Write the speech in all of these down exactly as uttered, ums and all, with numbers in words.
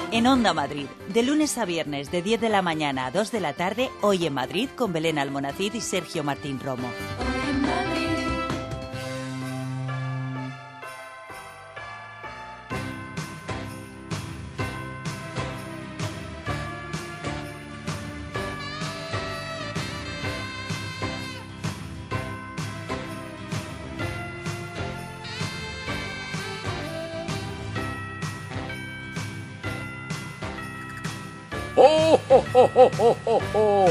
En Onda Madrid, de lunes a viernes de diez de la mañana a dos de la tarde, Hoy en Madrid con Belén Almonacid y Sergio Martín Romo. Hoy en Madrid. ¡Oh, oh, oh, oh, oh, oh, oh!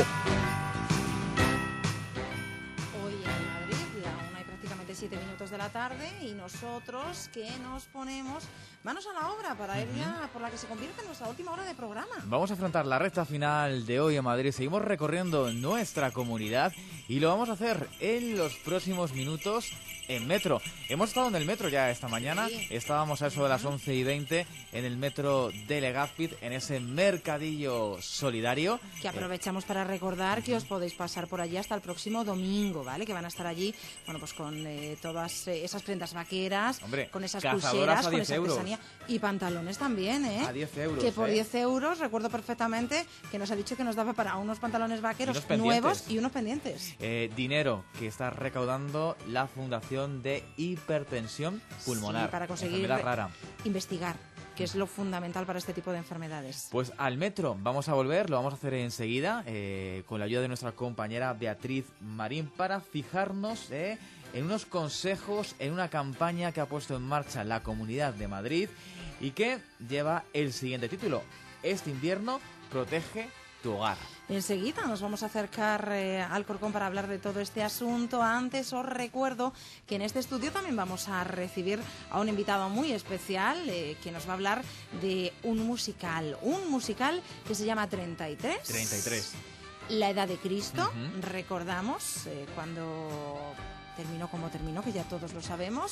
Hoy en Madrid, la una y prácticamente siete minutos de la tarde, y nosotros que nos ponemos manos a la obra para ir ya por la que se convierte en nuestra última hora de programa. Vamos a afrontar la recta final de Hoy en Madrid. Seguimos recorriendo nuestra comunidad y lo vamos a hacer en los próximos minutos en metro. Hemos estado en el metro ya esta mañana. Sí. Estábamos a eso de las once y veinte en el metro de Legazpi, en ese mercadillo solidario. Que aprovechamos eh, para recordar que os podéis pasar por allí hasta el próximo domingo, ¿vale? Que van a estar allí, bueno, pues con eh, todas eh, esas prendas vaqueras, Hombre, con esas pulseras, con esa artesanía y pantalones también, ¿eh? A diez euros. Que por ¿eh? diez euros, recuerdo perfectamente que nos ha dicho que nos daba para unos pantalones vaqueros nuevos y unos pendientes. Eh, dinero que está recaudando la Fundación de Hipertensión Pulmonar. Sí, para conseguir enfermedad rara. investigar, que es lo fundamental para este tipo de enfermedades. Pues al metro vamos a volver, lo vamos a hacer enseguida, eh, con la ayuda de nuestra compañera Beatriz Marín, para fijarnos eh, en unos consejos, en una campaña que ha puesto en marcha la Comunidad de Madrid y que lleva el siguiente título: Este invierno protege tu hogar. Enseguida nos vamos a acercar eh, al Corcón para hablar de todo este asunto. Antes os recuerdo que en este estudio también vamos a recibir a un invitado muy especial eh, que nos va a hablar de un musical, un musical que se llama treinta y tres. treinta y tres. La edad de Cristo, uh-huh. recordamos eh, cuando terminó como terminó, que ya todos lo sabemos,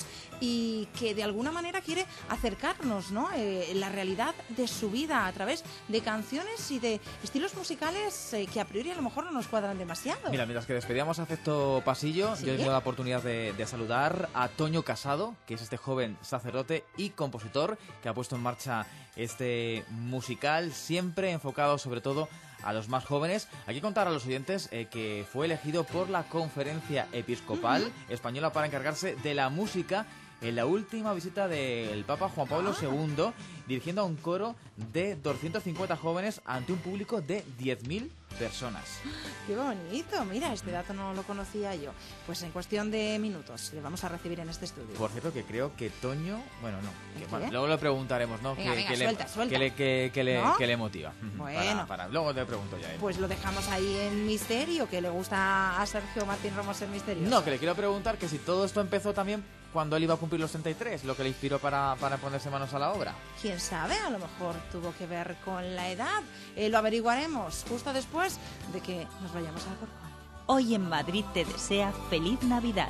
y que de alguna manera quiere acercarnos, ¿no? Eh, la realidad de su vida a través de canciones y de estilos musicales eh, que a priori a lo mejor no nos cuadran demasiado. Mira, mientras que despedíamos Afecto Pasillo, ¿Sí? yo he tenido la oportunidad de, de saludar a Toño Casado, que es este joven sacerdote y compositor que ha puesto en marcha este musical, siempre enfocado sobre todo a los más jóvenes. Hay que contar a los oyentes eh, que fue elegido por la Conferencia Episcopal uh-huh. Española para encargarse de la música en la última visita del Papa Juan Pablo ah. segundo, dirigiendo a un coro de doscientos cincuenta jóvenes ante un público de diez mil personas. ¡Qué bonito! Mira, este dato no lo conocía yo. Pues en cuestión de minutos le vamos a recibir en este estudio. Por cierto, que creo que Toño... Bueno, no. Que, bueno, luego le preguntaremos, ¿no? Venga, que, venga, que suelta, le, suelta. Que le, que, que le, ¿No? que le motiva. Bueno. Para, para, luego le pregunto ya. ¿eh? Pues lo dejamos ahí en misterio, que le gusta a Sergio Martín Romo ser misterioso. No, que le quiero preguntar que si todo esto empezó también cuando él iba a cumplir los treinta y tres, lo que le inspiró para, para ponerse manos a la obra. ¿Quién sabe? A lo mejor tuvo que ver con la edad. Eh, lo averiguaremos justo después de que nos vayamos al Corcón. Hoy en Madrid te desea feliz Navidad.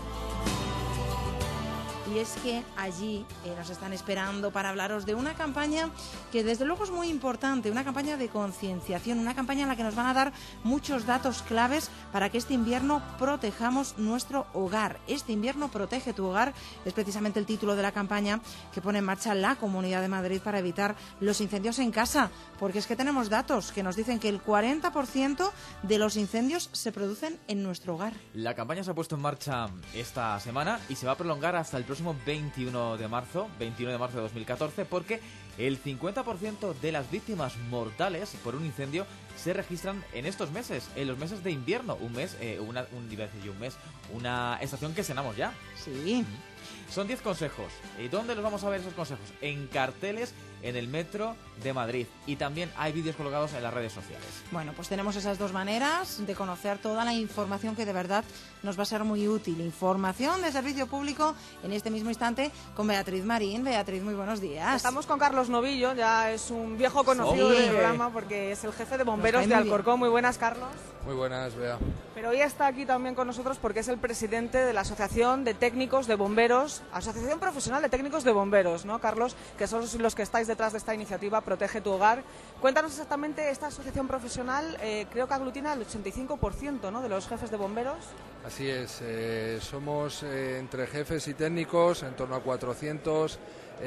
Y es que allí eh, nos están esperando para hablaros de una campaña que desde luego es muy importante, una campaña de concienciación, una campaña en la que nos van a dar muchos datos claves para que este invierno protejamos nuestro hogar. Este invierno protege tu hogar es precisamente el título de la campaña que pone en marcha la Comunidad de Madrid para evitar los incendios en casa, porque es que tenemos datos que nos dicen que el cuarenta por ciento de los incendios se producen en nuestro hogar. La campaña se ha puesto en marcha esta semana y se va a prolongar hasta el próximo veintiuno de marzo, veintiuno de marzo de dos mil catorce, porque el cincuenta por ciento de las víctimas mortales por un incendio se registran en estos meses, en los meses de invierno, un mes, eh, una, un, un mes, una estación que cenamos ya. Sí. Son diez consejos. ¿Y dónde los vamos a ver esos consejos? En carteles en el metro de Madrid. Y también hay vídeos colgados en las redes sociales. Bueno, pues tenemos esas dos maneras de conocer toda la información que de verdad nos va a ser muy útil. Información de servicio público en este mismo instante con Beatriz Marín. Beatriz, muy buenos días. Estamos con Carlos Novillo, ya es un viejo conocido Sí. del programa porque es el jefe de bomberos de Alcorcón. Muy buenas, Carlos. Muy buenas, Bea. Pero hoy está aquí también con nosotros porque es el presidente de la Asociación de Técnicos de Bomberos, Asociación Profesional de Técnicos de Bomberos, ¿no, Carlos? Que son los que estáis detrás de esta iniciativa Protege tu Hogar. Cuéntanos exactamente, esta asociación profesional eh, creo que aglutina el ochenta y cinco por ciento, ¿no?, de los jefes de bomberos. Así es, eh, somos eh, entre jefes y técnicos en torno a cuatrocientos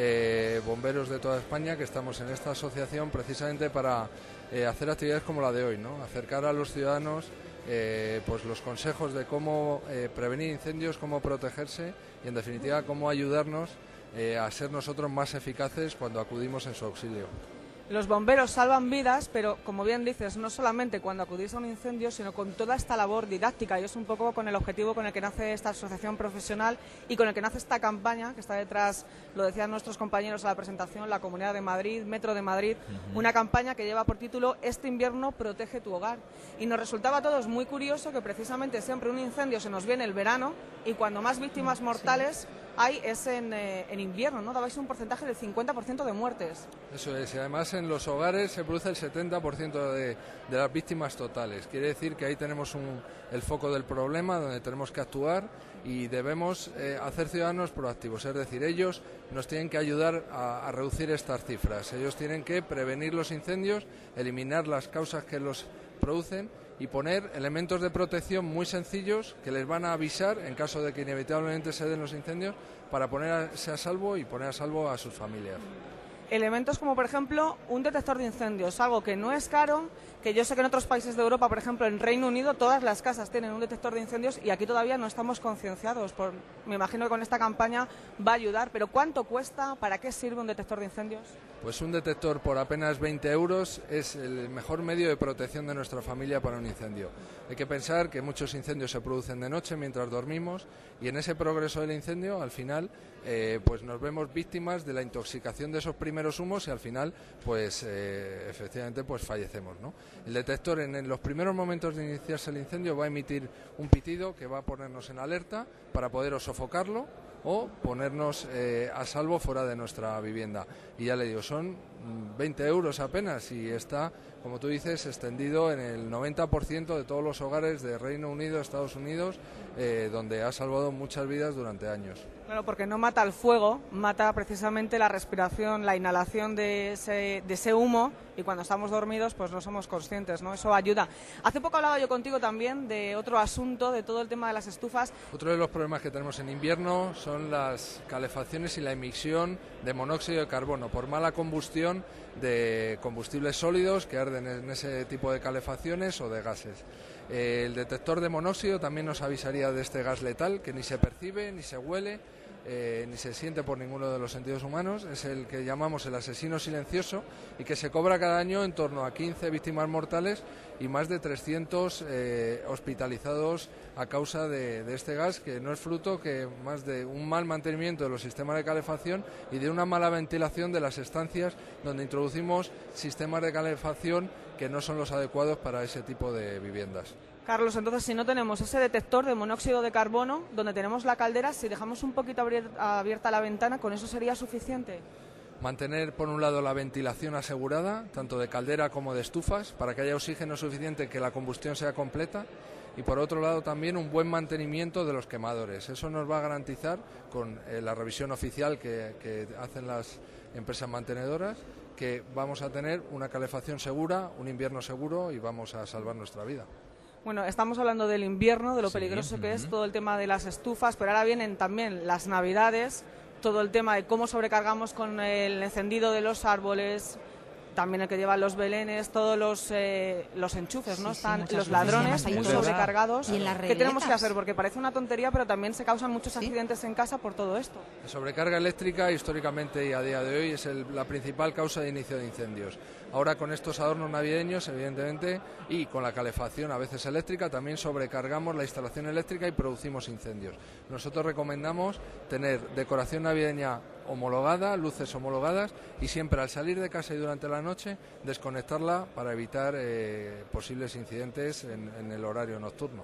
eh, bomberos de toda España que estamos en esta asociación precisamente para eh, hacer actividades como la de hoy, ¿no? Acercar a los ciudadanos Eh, pues los consejos de cómo eh, prevenir incendios, cómo protegerse y en definitiva cómo ayudarnos eh, a ser nosotros más eficaces cuando acudimos en su auxilio. Los bomberos salvan vidas, pero como bien dices, no solamente cuando acudís a un incendio, sino con toda esta labor didáctica, y es un poco con el objetivo con el que nace esta asociación profesional y con el que nace esta campaña que está detrás, lo decían nuestros compañeros a la presentación, la Comunidad de Madrid, Metro de Madrid, uh-huh. Una campaña que lleva por título Este invierno protege tu hogar. Y nos resultaba a todos muy curioso que precisamente siempre un incendio se nos viene el verano y cuando más víctimas mortales sí. hay es en, eh, en invierno, ¿no? Dabais un porcentaje del cincuenta por ciento de muertes. Eso es, y además en los hogares se produce el setenta por ciento de, de las víctimas totales. Quiere decir que ahí tenemos un, el foco del problema donde tenemos que actuar y debemos eh, hacer ciudadanos proactivos, es decir, ellos nos tienen que ayudar a, a reducir estas cifras, ellos tienen que prevenir los incendios, eliminar las causas que los producen y poner elementos de protección muy sencillos que les van a avisar en caso de que inevitablemente se den los incendios para ponerse a salvo y poner a salvo a sus familias. Elementos como, por ejemplo, un detector de incendios, algo que no es caro, que yo sé que en otros países de Europa, por ejemplo, en Reino Unido, todas las casas tienen un detector de incendios y aquí todavía no estamos concienciados. Por, me imagino que con esta campaña va a ayudar, pero ¿cuánto cuesta? ¿Para qué sirve un detector de incendios? Pues un detector por apenas veinte euros es el mejor medio de protección de nuestra familia para un incendio. Hay que pensar que muchos incendios se producen de noche mientras dormimos y en ese progreso del incendio, al final, eh, pues nos vemos víctimas de la intoxicación de esos primeros humos y al final, pues eh, efectivamente, pues fallecemos, ¿no? El detector en, en los primeros momentos de iniciarse el incendio va a emitir un pitido que va a ponernos en alerta para poder o sofocarlo o ponernos eh, a salvo fuera de nuestra vivienda. Y ya le digo, son veinte euros apenas y está, como tú dices, extendido en el noventa por ciento de todos los hogares de Reino Unido, Estados Unidos, eh, donde ha salvado muchas vidas durante años. Claro, porque no mata el fuego, mata precisamente la respiración, la inhalación de ese, de ese humo y cuando estamos dormidos pues no somos conscientes, ¿no? Eso ayuda. Hace poco hablaba yo contigo también de otro asunto, de todo el tema de las estufas. Otro de los problemas que tenemos en invierno son las calefacciones y la emisión de monóxido de carbono por mala combustión de combustibles sólidos que arden en ese tipo de calefacciones o de gases. Eh, el detector de monóxido también nos avisaría de este gas letal que ni se percibe, ni se huele, eh, ni se siente por ninguno de los sentidos humanos. Es el que llamamos el asesino silencioso y que se cobra cada año en torno a quince víctimas mortales y más de trescientos eh, hospitalizados a causa de, de este gas, que no es fruto que más de un mal mantenimiento de los sistemas de calefacción y de una mala ventilación de las estancias donde introducimos sistemas de calefacción que no son los adecuados para ese tipo de viviendas. Carlos, entonces si no tenemos ese detector de monóxido de carbono donde tenemos la caldera, si dejamos un poquito abierta la ventana, ¿con eso sería suficiente? Mantener, por un lado, la ventilación asegurada, tanto de caldera como de estufas, para que haya oxígeno suficiente, que la combustión sea completa, y por otro lado también un buen mantenimiento de los quemadores. Eso nos va a garantizar, con eh, la revisión oficial que, que hacen las empresas mantenedoras, que vamos a tener una calefacción segura, un invierno seguro y vamos a salvar nuestra vida. Bueno, estamos hablando del invierno, de lo sí, peligroso que uh-huh. es todo el tema de las estufas, pero ahora vienen también las navidades, todo el tema de cómo sobrecargamos con el encendido de los árboles, también el que llevan los belenes, todos los eh, los enchufes, ¿no? Sí, Están sí, los ladrones muy sobrecargados. ¿Y en las ¿Qué tenemos que hacer? Porque parece una tontería, pero también se causan muchos ¿Sí? accidentes en casa por todo esto. La sobrecarga eléctrica, históricamente y a día de hoy, es el, la principal causa de inicio de incendios. Ahora con estos adornos navideños, evidentemente, y con la calefacción a veces eléctrica, también sobrecargamos la instalación eléctrica y producimos incendios. Nosotros recomendamos tener decoración navideña homologada, luces homologadas y siempre al salir de casa y durante la noche desconectarla para evitar eh, posibles incidentes en, en el horario nocturno.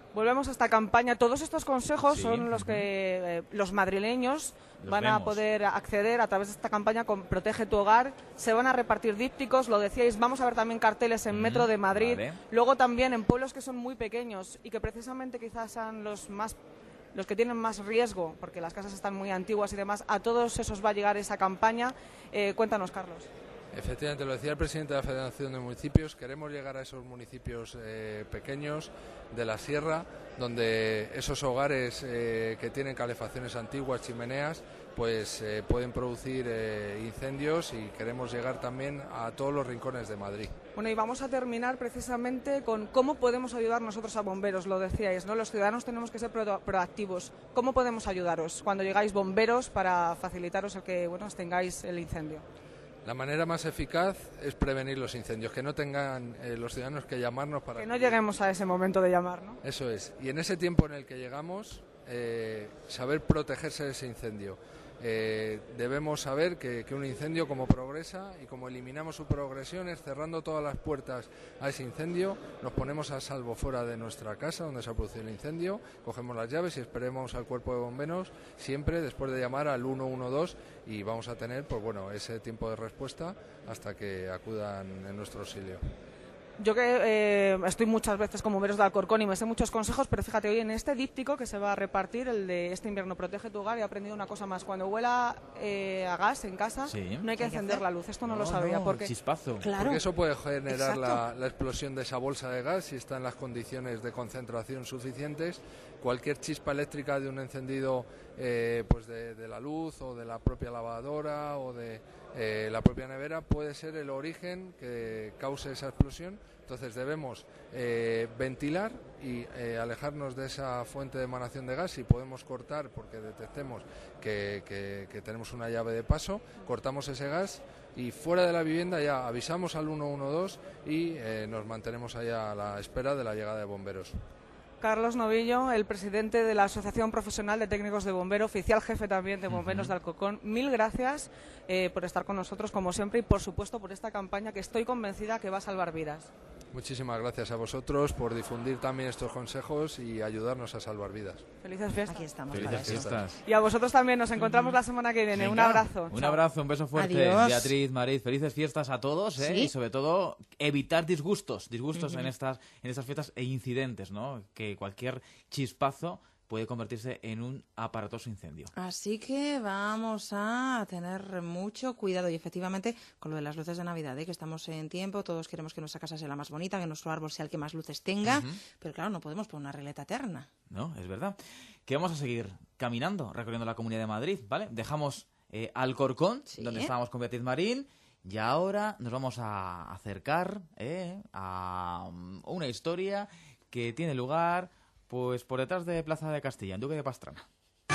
Volvemos a esta campaña. Todos estos consejos Sí, son los ujú. que eh, los madrileños Los van a vemos. poder acceder a través de esta campaña con Protege tu Hogar. Se van a repartir dípticos, lo decíais, vamos a ver también carteles en Mm, Metro de Madrid, vale. luego también en pueblos que son muy pequeños y que precisamente quizás sean los más los que tienen más riesgo, porque las casas están muy antiguas y demás. A todos esos va a llegar esa campaña. Eh, cuéntanos, Carlos. Efectivamente, lo decía el presidente de la Federación de Municipios, queremos llegar a esos municipios eh, pequeños de la sierra, donde esos hogares eh, que tienen calefacciones antiguas, chimeneas, pues eh, pueden producir eh, incendios, y queremos llegar también a todos los rincones de Madrid. Bueno, y vamos a terminar precisamente con cómo podemos ayudar nosotros a bomberos, lo decíais, ¿no? Los ciudadanos tenemos que ser pro- proactivos. ¿Cómo podemos ayudaros cuando llegáis bomberos para facilitaros el que, bueno, extingáis el incendio? La manera más eficaz es prevenir los incendios, que no tengan eh, los ciudadanos que llamarnos para... Que no lleguemos a ese momento de llamar, ¿no? Eso es. Y en ese tiempo en el que llegamos, eh, saber protegerse de ese incendio. Eh, debemos saber que, que un incendio, como progresa y como eliminamos su progresión, es cerrando todas las puertas a ese incendio, nos ponemos a salvo fuera de nuestra casa donde se ha producido el incendio, cogemos las llaves y esperemos al cuerpo de bomberos, siempre después de llamar al uno uno dos, y vamos a tener, pues bueno, ese tiempo de respuesta hasta que acudan en nuestro auxilio. Yo que eh, estoy muchas veces con bomberos de Alcorcón y me sé muchos consejos, pero fíjate, hoy en este díptico que se va a repartir, el de este invierno Protege tu Hogar, he aprendido una cosa más. Cuando huela eh, a gas en casa, Sí. no hay que ¿Qué hay que encender hacer? la luz. Esto no, lo No, sabía. no, porque chispazo. Claro. Porque eso puede generar Exacto. la, la explosión de esa bolsa de gas si está en las condiciones de concentración suficientes. Cualquier chispa eléctrica de un encendido eh, pues de, de la luz o de la propia lavadora o de eh, la propia nevera puede ser el origen que cause esa explosión. Entonces debemos eh, ventilar y eh, alejarnos de esa fuente de emanación de gas. Si podemos cortar, porque detectemos que, que, que tenemos una llave de paso, cortamos ese gas y fuera de la vivienda ya avisamos al uno uno dos y eh, nos mantenemos allá a la espera de la llegada de bomberos. Carlos Novillo, el presidente de la Asociación Profesional de Técnicos de Bombero, oficial jefe también de Bomberos Ujú. de Alcorcón, mil gracias eh, por estar con nosotros como siempre y por supuesto por esta campaña que estoy convencida que va a salvar vidas. Muchísimas gracias a vosotros por difundir también estos consejos y ayudarnos a salvar vidas. Felices fiestas. Aquí estamos Felices para eso. fiestas. Y a vosotros también, nos encontramos la semana que viene. Un Venga, abrazo. Un Chao. abrazo, un beso fuerte. Adiós. Beatriz, Marid, felices fiestas a todos, ¿eh? Sí. Y sobre todo evitar disgustos, disgustos en estas en estas fiestas e incidentes, ¿no? Que cualquier chispazo puede convertirse en un aparatoso incendio. Así que vamos a tener mucho cuidado y efectivamente con lo de las luces de Navidad, ¿eh? Que estamos en tiempo, todos queremos que nuestra casa sea la más bonita, que nuestro árbol sea el que más luces tenga, Ujú. pero claro, no podemos poner una regleta eterna. No, es verdad. Que vamos a seguir caminando, recorriendo la Comunidad de Madrid, ¿vale? Dejamos eh, Alcorcón, Sí. donde estábamos con Beatriz Marín, y ahora nos vamos a acercar eh, a um, una historia que tiene lugar pues por detrás de Plaza de Castilla, en Duque de Pastrana.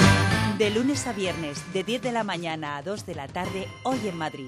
De lunes a viernes, de diez de la mañana a dos de la tarde, hoy en Madrid.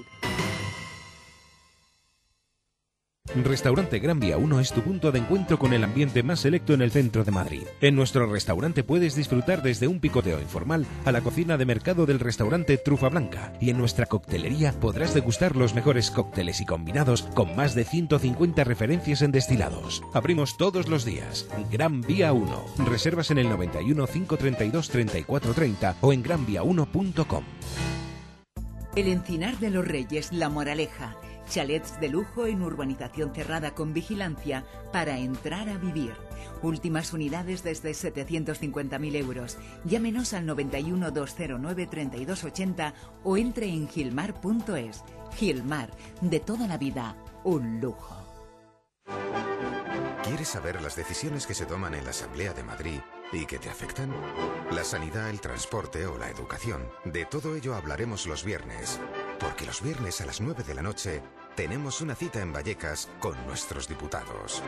Restaurante Gran Vía uno es tu punto de encuentro con el ambiente más selecto en el centro de Madrid. En nuestro restaurante puedes disfrutar desde un picoteo informal a la cocina de mercado del restaurante Trufa Blanca, y en nuestra coctelería podrás degustar los mejores cócteles y combinados con más de ciento cincuenta referencias en destilados. Abrimos todos los días. Gran Vía uno. Reservas en el noventa y uno, cinco treinta y dos, treinta y cuatro treinta o en gran vía uno punto com. El Encinar de los Reyes, La Moraleja. Chalets de lujo en urbanización cerrada con vigilancia para entrar a vivir. Últimas unidades desde setecientos cincuenta mil euros. Llámenos al noventa y uno, doscientos nueve, treinta y dos ochenta o entre en gilmar punto es. Gilmar, de toda la vida, un lujo. ¿Quieres saber las decisiones que se toman en la Asamblea de Madrid y que te afectan? La sanidad, el transporte o la educación. De todo ello hablaremos los viernes. Porque los viernes a las nueve de la noche tenemos una cita en Vallecas con nuestros diputados.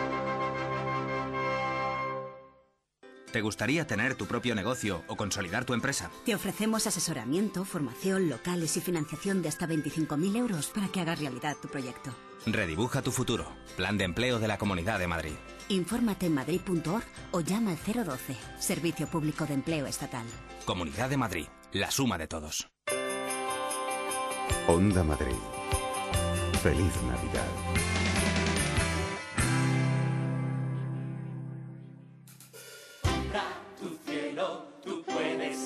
¿Te gustaría tener tu propio negocio o consolidar tu empresa? Te ofrecemos asesoramiento, formación, locales y financiación de hasta veinticinco mil euros para que hagas realidad tu proyecto. Redibuja tu futuro. Plan de empleo de la Comunidad de Madrid. Infórmate en madrid punto org o llama al cero doce, Servicio Público de Empleo Estatal. Comunidad de Madrid. La suma de todos. Onda Madrid. Feliz Navidad.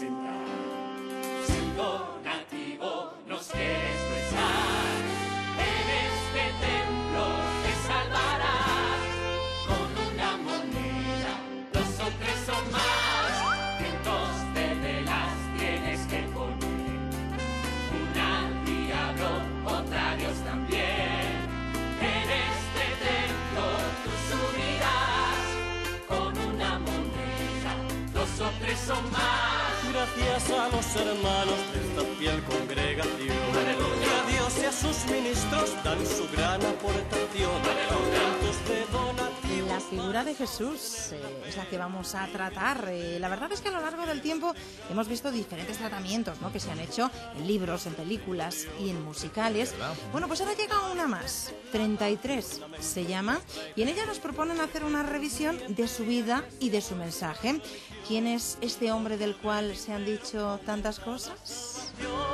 presentar. Si un donativo nos quiere expresar, en este templo te salvarás. Con una moneda, dos o tres o más, cientos de velas tienes que poner. Una al diablo, otra a Dios también. En este templo tú subirás. Con una moneda, dos o tres o más. Gracias a los hermanos de esta fiel congregación. Aleluya. Que a Dios y a sus ministros dan su gran aportación. Cientos de donativos. La figura de Jesús eh, es la que vamos a tratar. Eh, la verdad es que a lo largo del tiempo hemos visto diferentes tratamientos, ¿no?, que se han hecho en libros, en películas y en musicales. Bueno, pues ahora llega una más, treinta y tres se llama, y en ella nos proponen hacer una revisión de su vida y de su mensaje. ¿Quién es este hombre del cual se han dicho tantas cosas?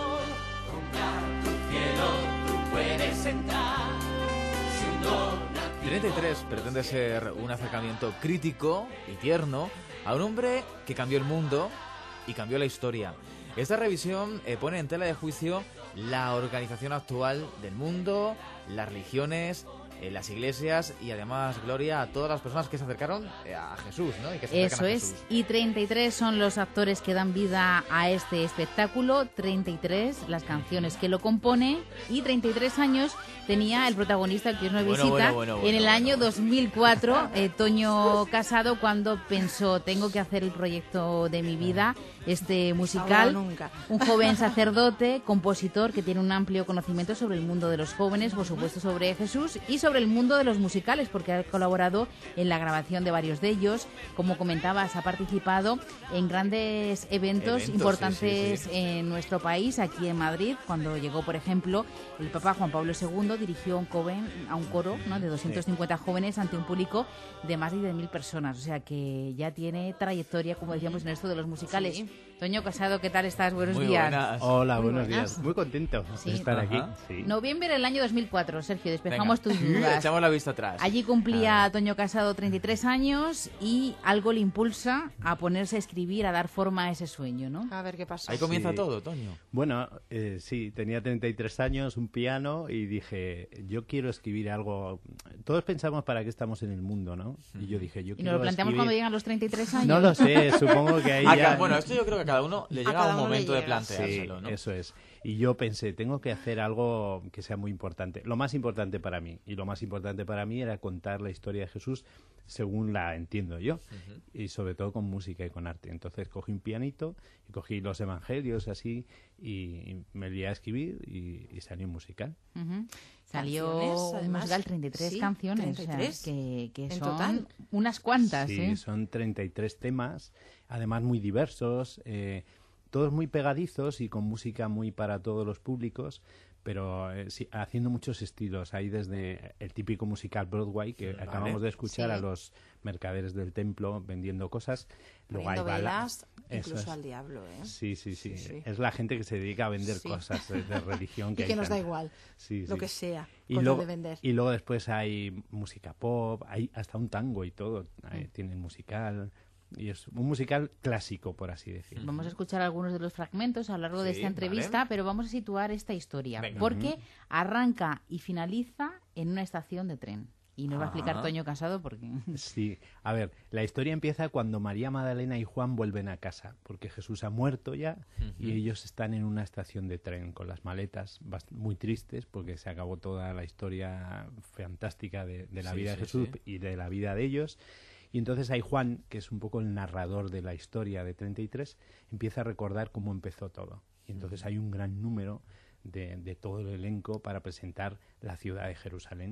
treinta y tres pretende ser un acercamiento crítico y tierno a un hombre que cambió el mundo y cambió la historia. Esta revisión eh, pone en tela de juicio la organización actual del mundo, las religiones, eh, las iglesias y además gloria a todas las personas que se acercaron eh, a Jesús, ¿no? Y que se Eso a es, Jesús. y treinta y tres son los actores que dan vida a este espectáculo, treinta y tres las canciones que lo componen y treinta y tres años tenía el protagonista que hoy nos Bueno, visita bueno, bueno, bueno, en el bueno, año bueno. dos mil cuatro, eh, Toño Casado, cuando pensó, tengo que hacer el proyecto de mi vida, este musical. Ahora nunca. Un joven sacerdote, compositor que tiene un amplio conocimiento sobre el mundo de los jóvenes, por supuesto sobre Jesús y sobre el mundo de los musicales, porque ha colaborado en la grabación de varios de ellos. Como comentabas, ha participado en grandes eventos, Eventos, importantes sí, sí, sí. en nuestro país, aquí en Madrid, cuando llegó, por ejemplo, el Papa Juan Pablo segundo, dirigió un coven, a un coro, ¿no?, de doscientos cincuenta jóvenes ante un público de más de diez mil personas, o sea que ya tiene trayectoria, como decíamos, en esto de los musicales. Sí. Toño Casado, ¿qué tal estás? Buenos Muy días. buenas. Hola, Muy buenos buenas. días. Muy contento Sí. de estar Ajá. aquí. Sí. Noviembre del año dos mil cuatro, Sergio, despejamos tus dudas. Echamos la vista atrás. Allí cumplía Toño Casado treinta y tres años y algo le impulsa a ponerse a escribir, a dar forma a ese sueño, ¿no? A ver qué pasa. Ahí comienza Sí. todo, Toño. Bueno, eh, sí, tenía treinta y tres años, un piano, y dije, yo quiero escribir algo. Todos pensamos para qué estamos en el mundo, ¿no? Y yo dije, yo Y quiero nos lo planteamos escribir- cuando llegan los treinta y tres años. No lo sé, supongo que ahí A ya... ca- Bueno, esto yo creo que a cada uno le A llega cada un uno le momento de llega. planteárselo, Sí, ¿no? eso es. Y yo pensé, tengo que hacer algo que sea muy importante, lo más importante para mí. Y lo más importante para mí era contar la historia de Jesús según la entiendo yo, Ujú. y sobre todo con música y con arte. Entonces cogí un pianito y cogí los evangelios así y, y me lié a escribir y, y salió un musical. Ujú. Salió Canciones, un además. musical, treinta y tres Sí, canciones, treinta y tres. o sea, que, que En son total. unas cuantas, Sí, ¿eh? son treinta y tres temas, además muy diversos, eh, todos muy pegadizos y con música muy para todos los públicos, pero eh, sí, haciendo muchos estilos. Hay desde el típico musical Broadway, que Vale. acabamos de escuchar Sí. a los mercaderes del templo vendiendo cosas. Luego hay Poniendo balas. velas, Eso incluso es. al diablo, ¿eh? Sí, sí, sí, Sí, sí. Es la gente que se dedica a vender Sí. cosas de, de religión. Que Y que hay nos da tanta. igual, Sí, lo sí. que sea, Y con tal luego, de vender. y luego después hay música pop, hay hasta un tango y todo. Hay- Mm. Tienen musical. Y es un musical clásico, por así decirlo. Vamos a escuchar algunos de los fragmentos a lo largo de Sí, esta entrevista, vale. pero vamos a situar esta historia, Venga. porque Ujú. arranca y finaliza en una estación de tren. Y nos va a explicar Ajá. Toño Casado porque... Sí, a ver, la historia empieza cuando María Magdalena y Juan vuelven a casa, porque Jesús ha muerto ya y Ujú. ellos están en una estación de tren con las maletas bast- muy tristes porque se acabó toda la historia fantástica de, de la Sí, vida sí, de Jesús sí. y de la vida de ellos. Y entonces hay Juan, que es un poco el narrador de la historia de treinta y tres, empieza a recordar cómo empezó todo. Y entonces hay un gran número de, de todo el elenco para presentar la ciudad de Jerusalén.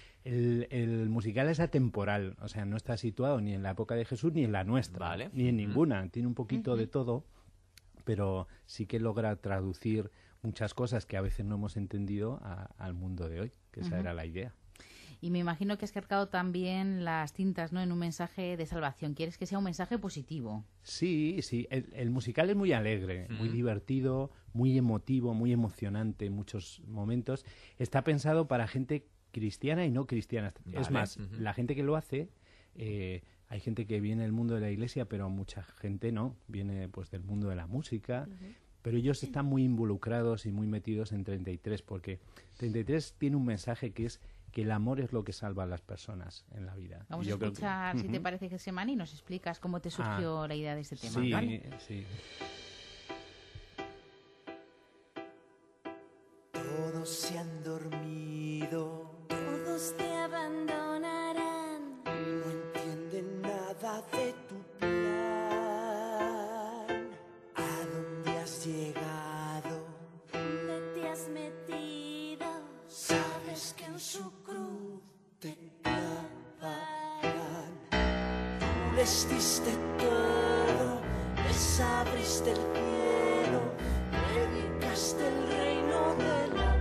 El, el musical es atemporal, o sea, no está situado ni en la época de Jesús ni en la nuestra, Vale. ni en Ujú. ninguna. Tiene un poquito Ujú. de todo, pero sí que logra traducir muchas cosas que a veces no hemos entendido a- al mundo de hoy, que esa Ujú. era la idea. Y me imagino que has cargado también las tintas, ¿no?, en un mensaje de salvación. ¿Quieres que sea un mensaje positivo? Sí, sí, el, el musical es muy alegre, muy Ujú. divertido, muy emotivo, muy emocionante en muchos momentos. Está pensado para gente cristiana y no cristiana. Es Vale, más, ujú. la gente que lo hace, eh, hay gente que viene del mundo de la iglesia, pero mucha gente no, viene pues del mundo de la música, uh-huh. pero ellos están muy involucrados y muy metidos en treinta y tres, porque treinta y tres tiene un mensaje que es que el amor es lo que salva a las personas en la vida. Vamos y yo a escuchar, creo que, si uh-huh. te parece, Getsemani, y nos explicas cómo te surgió ah, la idea de este tema. Sí, ¿vale? sí. Todos se han dormido, todos te abandonarán, no entienden nada de tu plan. ¿A dónde has llegado? ¿Dónde te has metido? Sabes que en su cruz te clavarán. Tú les diste todo, les abriste el cielo, predicaste el reino del amor.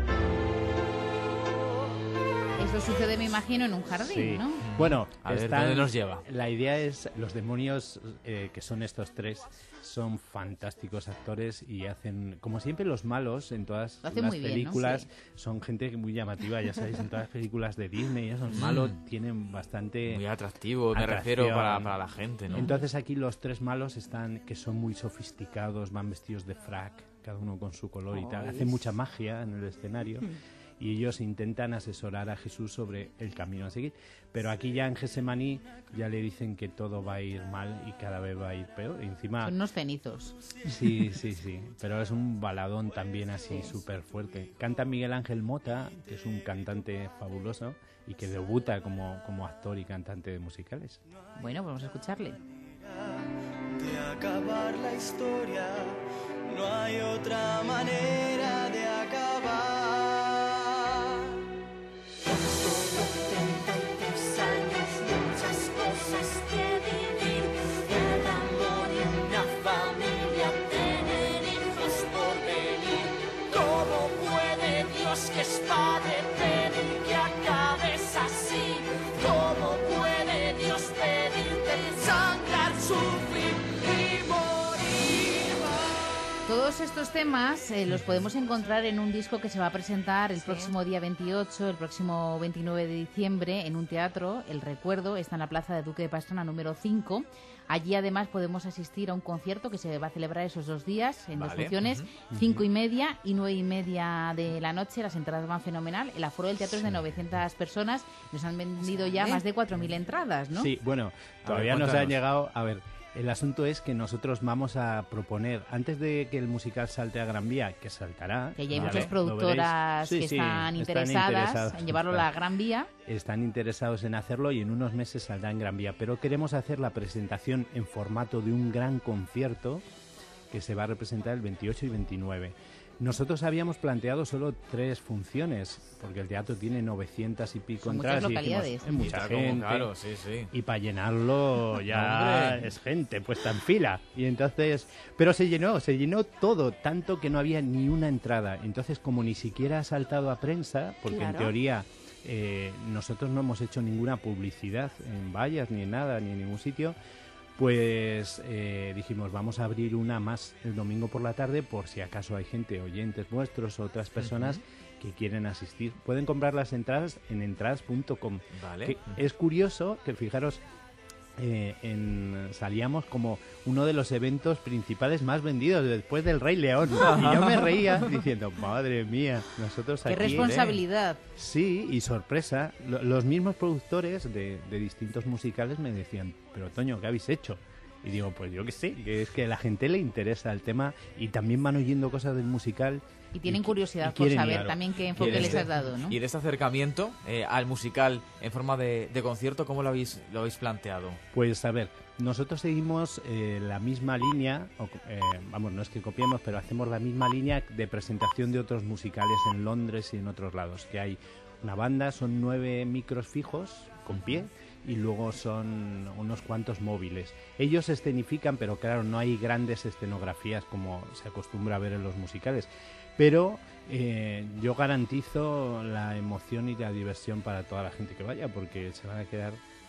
Esto sucede, me imagino, en un jardín, sí. ¿no? Bueno, a ver, están, ¿dónde nos lleva? La idea es, los demonios, eh, que son estos tres, son fantásticos actores y hacen, como siempre, los malos en todas las películas, bien, ¿no? Sí. son gente muy llamativa, ya sabéis, en todas las películas de Disney, esos mm. malos tienen bastante... Muy atractivo, me refiero, para, para la gente, ¿no? Entonces aquí los tres malos están, que son muy sofisticados, van vestidos de frac, cada uno con su color oh, y tal, es... hacen mucha magia en el escenario. Mm. Y ellos intentan asesorar a Jesús sobre el camino a seguir. Pero aquí ya en Getsemaní ya le dicen que todo va a ir mal y cada vez va a ir peor. Y encima... Son unos cenizos. Sí, sí, sí. Pero es un baladón también así súper fuerte. Canta Miguel Ángel Mota, que es un cantante fabuloso y que debuta como, como actor y cantante de musicales. Bueno, vamos a escucharle. De acabar la historia, no hay otra manera de acabar. Que es Padre, pedir que acabes así. ¿Cómo puede Dios pedirte sangrar, sufrir y morir? Todos estos temas eh, los podemos encontrar en un disco que se va a presentar el sí. próximo día veintiocho, el próximo veintinueve de diciembre en un teatro, El Recuerdo, está en la Plaza de Duque de Pastrana número cinco. Allí además podemos asistir a un concierto que se va a celebrar esos dos días, en vale. dos funciones, uh-huh. cinco y media y nueve y media de la noche. Las entradas van fenomenal. El aforo del teatro sí. es de novecientas personas. Nos han vendido ya más de cuatro mil entradas, ¿no? Sí, bueno, todavía ver, nos han llegado... A ver, el asunto es que nosotros vamos a proponer, antes de que el musical salte a Gran Vía, que saltará... Que ya hay vale, muchas productoras sí, que sí, están, están interesadas, interesadas en llevarlo a la Gran Vía. Están interesados en hacerlo y en unos meses saldrá en Gran Vía. Pero queremos hacer la presentación en formato de un gran concierto que se va a representar el veintiocho y veintinueve. Nosotros habíamos planteado solo tres funciones, porque el teatro tiene novecientas y pico Son entradas. Muchas localidades. Y dijimos, es mucha gente. Claro, sí, sí. Y para llenarlo ya es gente puesta en fila. Y entonces, pero se llenó, se llenó todo, tanto que no había ni una entrada. Entonces, como ni siquiera ha saltado a prensa, porque claro. en teoría eh, nosotros no hemos hecho ninguna publicidad en vallas, ni en nada, ni en ningún sitio, pues eh, dijimos, vamos a abrir una más el domingo por la tarde por si acaso hay gente, oyentes vuestros o otras personas uh-huh. que quieren asistir. Pueden comprar las entradas en entradas punto com. Vale. Que uh-huh. Es curioso que, fijaros, eh, en, salíamos como uno de los eventos principales más vendidos después del Rey León. Y yo me reía diciendo, madre mía, nosotros aquí... ¡Qué responsabilidad! ¿eh? Sí, y sorpresa, lo, los mismos productores de, de distintos musicales me decían, pero Toño, ¿qué habéis hecho? Y digo, pues yo qué sé, que es que a la gente le interesa el tema y también van oyendo cosas del musical. Y tienen y, curiosidad y por quieren, saber claro. también qué enfoque este, les has dado, ¿no? Y en este acercamiento eh, al musical en forma de, de concierto, ¿cómo lo habéis, lo habéis planteado? Pues a ver, nosotros seguimos eh, la misma línea, o, eh, vamos, no es que copiemos, pero hacemos la misma línea de presentación de otros musicales en Londres y en otros lados, que hay una banda, son nueve micros fijos con pie, y luego son unos cuantos móviles. Ellos escenifican, pero claro, no hay grandes escenografías como se acostumbra a ver en los musicales. Pero eh, yo garantizo la emoción y la diversión para toda la gente que vaya, porque se van a quedar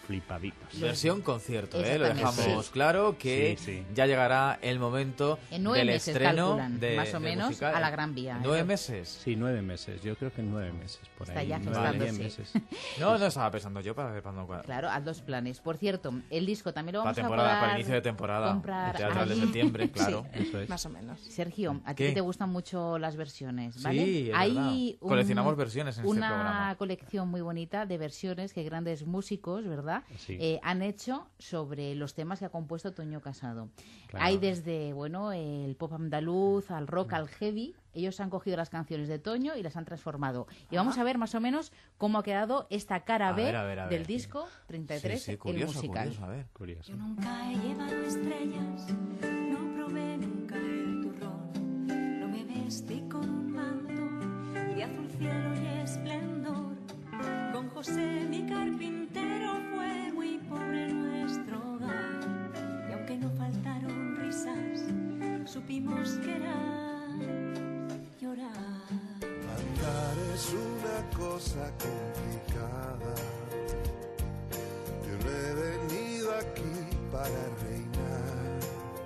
flipaditos. Versión concierto, ¿eh? Lo Exactamente. dejamos Sí. claro que Sí, sí. ya llegará el momento En nueve del meses estreno calculan, de, más o del menos, musical. a la Gran Vía. ¿En ¿Nueve ¿eh? meses? Sí, nueve meses. Yo creo que en nueve meses. Por Está ahí. ya nueve, gestándose. diez meses. No, no estaba pensando yo para ver cuándo. Claro, haz dos planes. Por cierto, el disco también lo Para vamos temporada, a poder para el inicio de temporada. comprar Teatral de allí. septiembre, claro. Sí, Eso es. más o menos. Sergio, a ti ¿Qué? que te gustan mucho las versiones, ¿vale? Sí, es Hay verdad. un- Coleccionamos versiones en este una programa. colección muy bonita de versiones que grandes músicos, ¿verdad? Sí. Eh, han hecho sobre los temas que ha compuesto Toño Casado. Claro. Hay desde, bueno, el pop andaluz, al rock, al heavy. Ellos han cogido las canciones de Toño y las han transformado. Y vamos a ver más o menos cómo ha quedado esta cara A B ver, a ver, a del ver. disco treinta y tres, Sí, sí, curioso, el musical. curioso, a ver. Curioso. Yo nunca he llevado estrellas, no probé nunca el turrón. No me vestí con un manto de azul cielo y esplendor. Con José mi carpintero fue muy pobre nuestro hogar. Y aunque no faltaron risas, supimos que era llorar. Cantar es una cosa complicada. Yo no he venido aquí para reinar.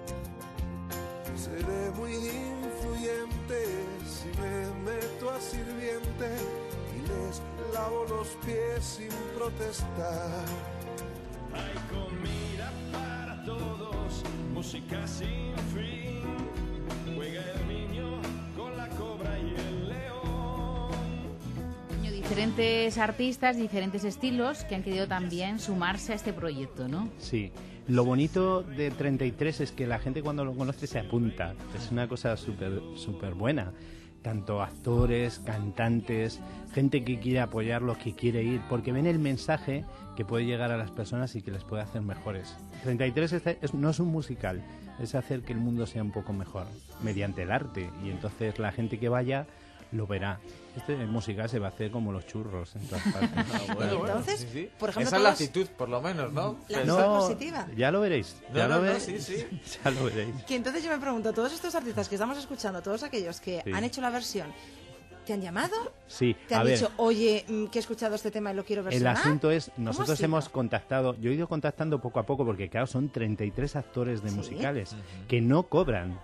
Seré muy influyente si me meto a sirviente y les lavo los pies sin protestar. Hay comida para todos, música sin fin. Juega el niño con la cobra y el león. Diferentes artistas, diferentes estilos que han querido también sumarse a este proyecto, ¿no? Sí. Lo bonito de treinta y tres es que la gente cuando lo conoce se apunta. Es una cosa súper súper buena. Tanto actores, cantantes, gente que quiere apoyarlos, que quiere ir, porque ven el mensaje que puede llegar a las personas y que les puede hacer mejores. treinta y tres es, es, no es un musical, es hacer que el mundo sea un poco mejor mediante el arte. Y entonces la gente que vaya lo verá. Este musical se va a hacer como los churros en todas partes. Ah, bueno, bueno, Entonces, sí, sí. por ejemplo, esa es la todos- actitud, por lo menos, ¿no? La Pensar- actitud positiva. Ya lo veréis. No, Ya no, lo no, veréis. sí, sí. Ya lo veréis. Que entonces yo me pregunto, todos estos artistas que estamos escuchando, todos aquellos que Sí. han hecho la versión, ¿te han llamado? Sí, ¿Te a han ver. dicho, oye, mm, que he escuchado este tema y lo quiero El versionar? asunto es, ¿Cómo ha nosotros sido? hemos contactado, yo he ido contactando poco a poco porque claro, son treinta y tres actores de Sí. musicales Ujú. que no cobran.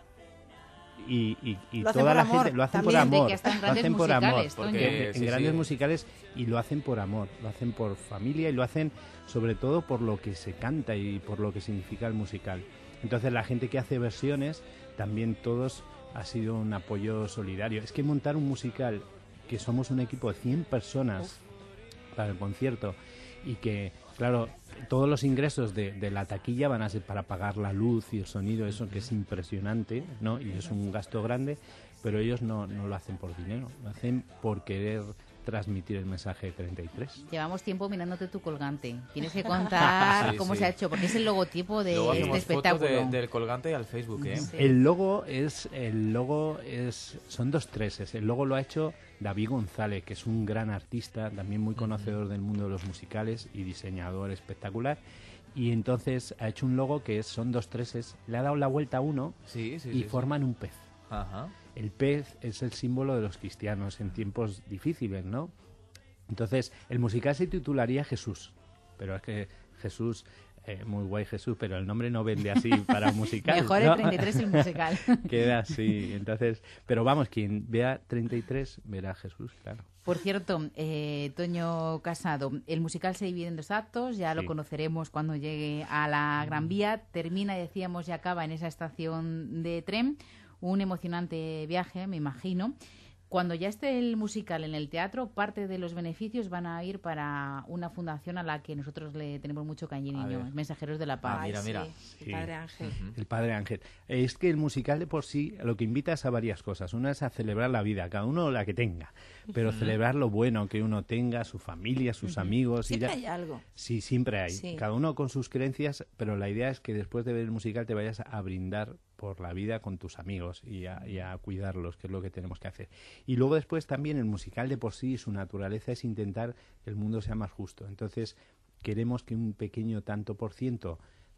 Y, y, y Lo hacen toda por la amor, gente lo hacen por también, de amor, que hasta en lo grandes hacen por amor, musicales, Toño. Porque, en sí, grandes sí. musicales y lo hacen por amor, lo hacen por familia y lo hacen sobre todo por lo que se canta y por lo que significa el musical. Entonces la gente que hace versiones también todos ha sido un apoyo solidario. Es que montar un musical que somos un equipo de cien personas para el concierto y que, claro, todos los ingresos de, de la taquilla van a ser para pagar la luz y el sonido, eso que es impresionante, ¿no? Y es un gasto grande, pero ellos no, no lo hacen por dinero, lo hacen por querer transmitir el mensaje de treinta y tres. Llevamos tiempo mirándote tu colgante. Tienes que contar Sí, cómo sí. se ha hecho, porque es el logotipo de Luego este hacemos fotos espectáculo. de- del colgante al Facebook, ¿eh? Sí. El logo es, el logo es, son dos treses. El logo lo ha hecho David González, que es un gran artista, también muy conocedor del mundo de los musicales y diseñador espectacular. Y entonces ha hecho un logo que es, son dos treses, le ha dado la vuelta a uno Sí, sí, y sí, sí. forman un pez. Ajá. El pez es el símbolo de los cristianos en tiempos difíciles, ¿no? Entonces, el musical se titularía Jesús, pero es que Jesús, eh, muy guay Jesús, pero el nombre no vende así para un musical. Mejor ¿no? el treinta y tres el musical. Queda así, entonces, pero vamos, quien vea treinta y tres verá a Jesús, claro. Por cierto, eh, Toño Casado, el musical se divide en dos actos, ya lo Sí. conoceremos cuando llegue a la Gran Vía, termina, decíamos, y acaba en esa estación de tren, un emocionante viaje, me imagino. Cuando ya esté el musical en el teatro, parte de los beneficios van a ir para una fundación a la que nosotros le tenemos mucho A cariño, ver. Mensajeros de la Paz. Ah, mira, mira. Sí, Sí. el Padre Ángel. El Padre Ángel. Es que el musical de por sí lo que invita es a varias cosas. Una es a celebrar la vida, cada uno la que tenga, pero Ujú. celebrar lo bueno que uno tenga, su familia, sus Ujú. amigos. Siempre ir a- hay algo. Sí, siempre hay. Sí. Cada uno con sus creencias, pero la idea es que después de ver el musical te vayas a brindar por la vida con tus amigos y a, y a cuidarlos, que es lo que tenemos que hacer. Y luego después también el musical de por sí, su naturaleza es intentar que el mundo sea más justo. Entonces queremos que un pequeño tanto por ciento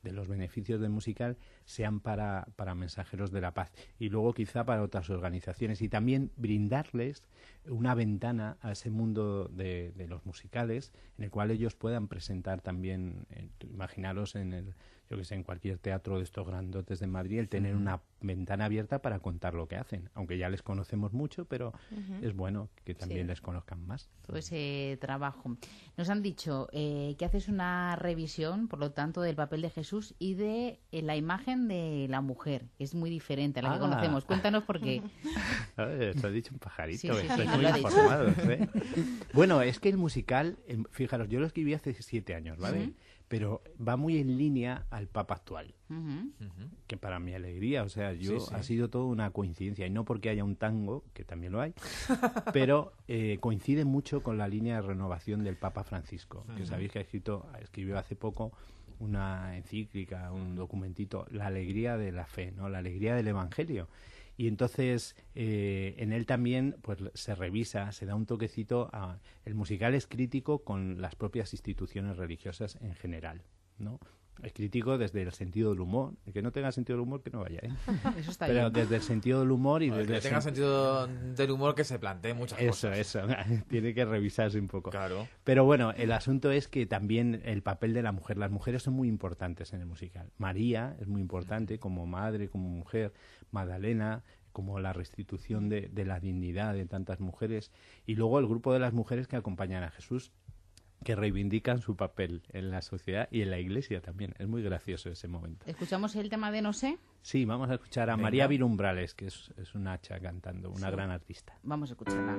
de los beneficios del musical sean para, para mensajeros de la paz y luego quizá para otras organizaciones y también brindarles una ventana a ese mundo de, de los musicales en el cual ellos puedan presentar también, eh, imaginaros en el, yo que sé, en cualquier teatro de estos grandotes de Madrid, el tener uh-huh. una ventana abierta para contar lo que hacen, aunque ya les conocemos mucho, pero uh-huh. es bueno que también sí. les conozcan más. Todo ese trabajo. Nos han dicho eh, que haces una revisión, por lo tanto, del papel de Jesús y de eh, la imagen de la mujer, que es muy diferente a la ah. que conocemos. Cuéntanos por qué. Eso ha dicho un pajarito, sí, sí, estoy sí, muy informado. ¿eh? Bueno, es que el musical, fijaros, yo lo escribí hace siete años, ¿vale? Uh-huh. Pero va muy en línea al Papa actual, uh-huh. que para mi alegría, o sea, yo sí, sí. ha sido todo una coincidencia, y no porque haya un tango, que también lo hay, pero eh, coincide mucho con la línea de renovación del Papa Francisco, uh-huh. que sabéis que ha escrito, escribió hace poco una encíclica, un documentito, La alegría de la fe, ¿no? La alegría del Evangelio. Y entonces eh, en él también pues se revisa, se da un toquecito a... El musical es crítico con las propias instituciones religiosas en general, ¿no? Es crítico desde el sentido del humor. El que no tenga sentido del humor, que no vaya, ¿eh? Eso está Pero bien. desde el sentido del humor y bueno, desde... El que tenga sen... sentido del humor, que se plantee muchas eso, cosas. Eso, eso. Tiene que revisarse un poco. Claro. Pero bueno, el asunto es que también el papel de la mujer. Las mujeres son muy importantes en el musical. María es muy importante como madre, como mujer. Magdalena, como la restitución de, de la dignidad de tantas mujeres. Y luego el grupo de las mujeres que acompañan a Jesús, que reivindican su papel en la sociedad y en la iglesia también. Es muy gracioso ese momento. ¿Escuchamos el tema de No sé? Sí, vamos a escuchar a Venga. María Virumbrales, que es, es una hacha cantando, una sí. gran artista. Vamos a escucharla.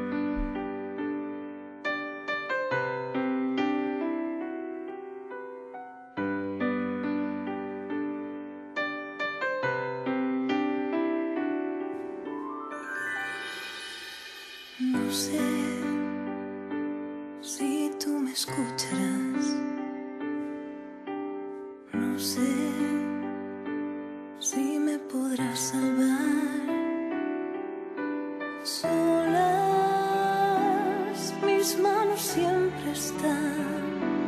No sé si tú me escucharás, no sé si me podrás salvar. Solas mis manos siempre están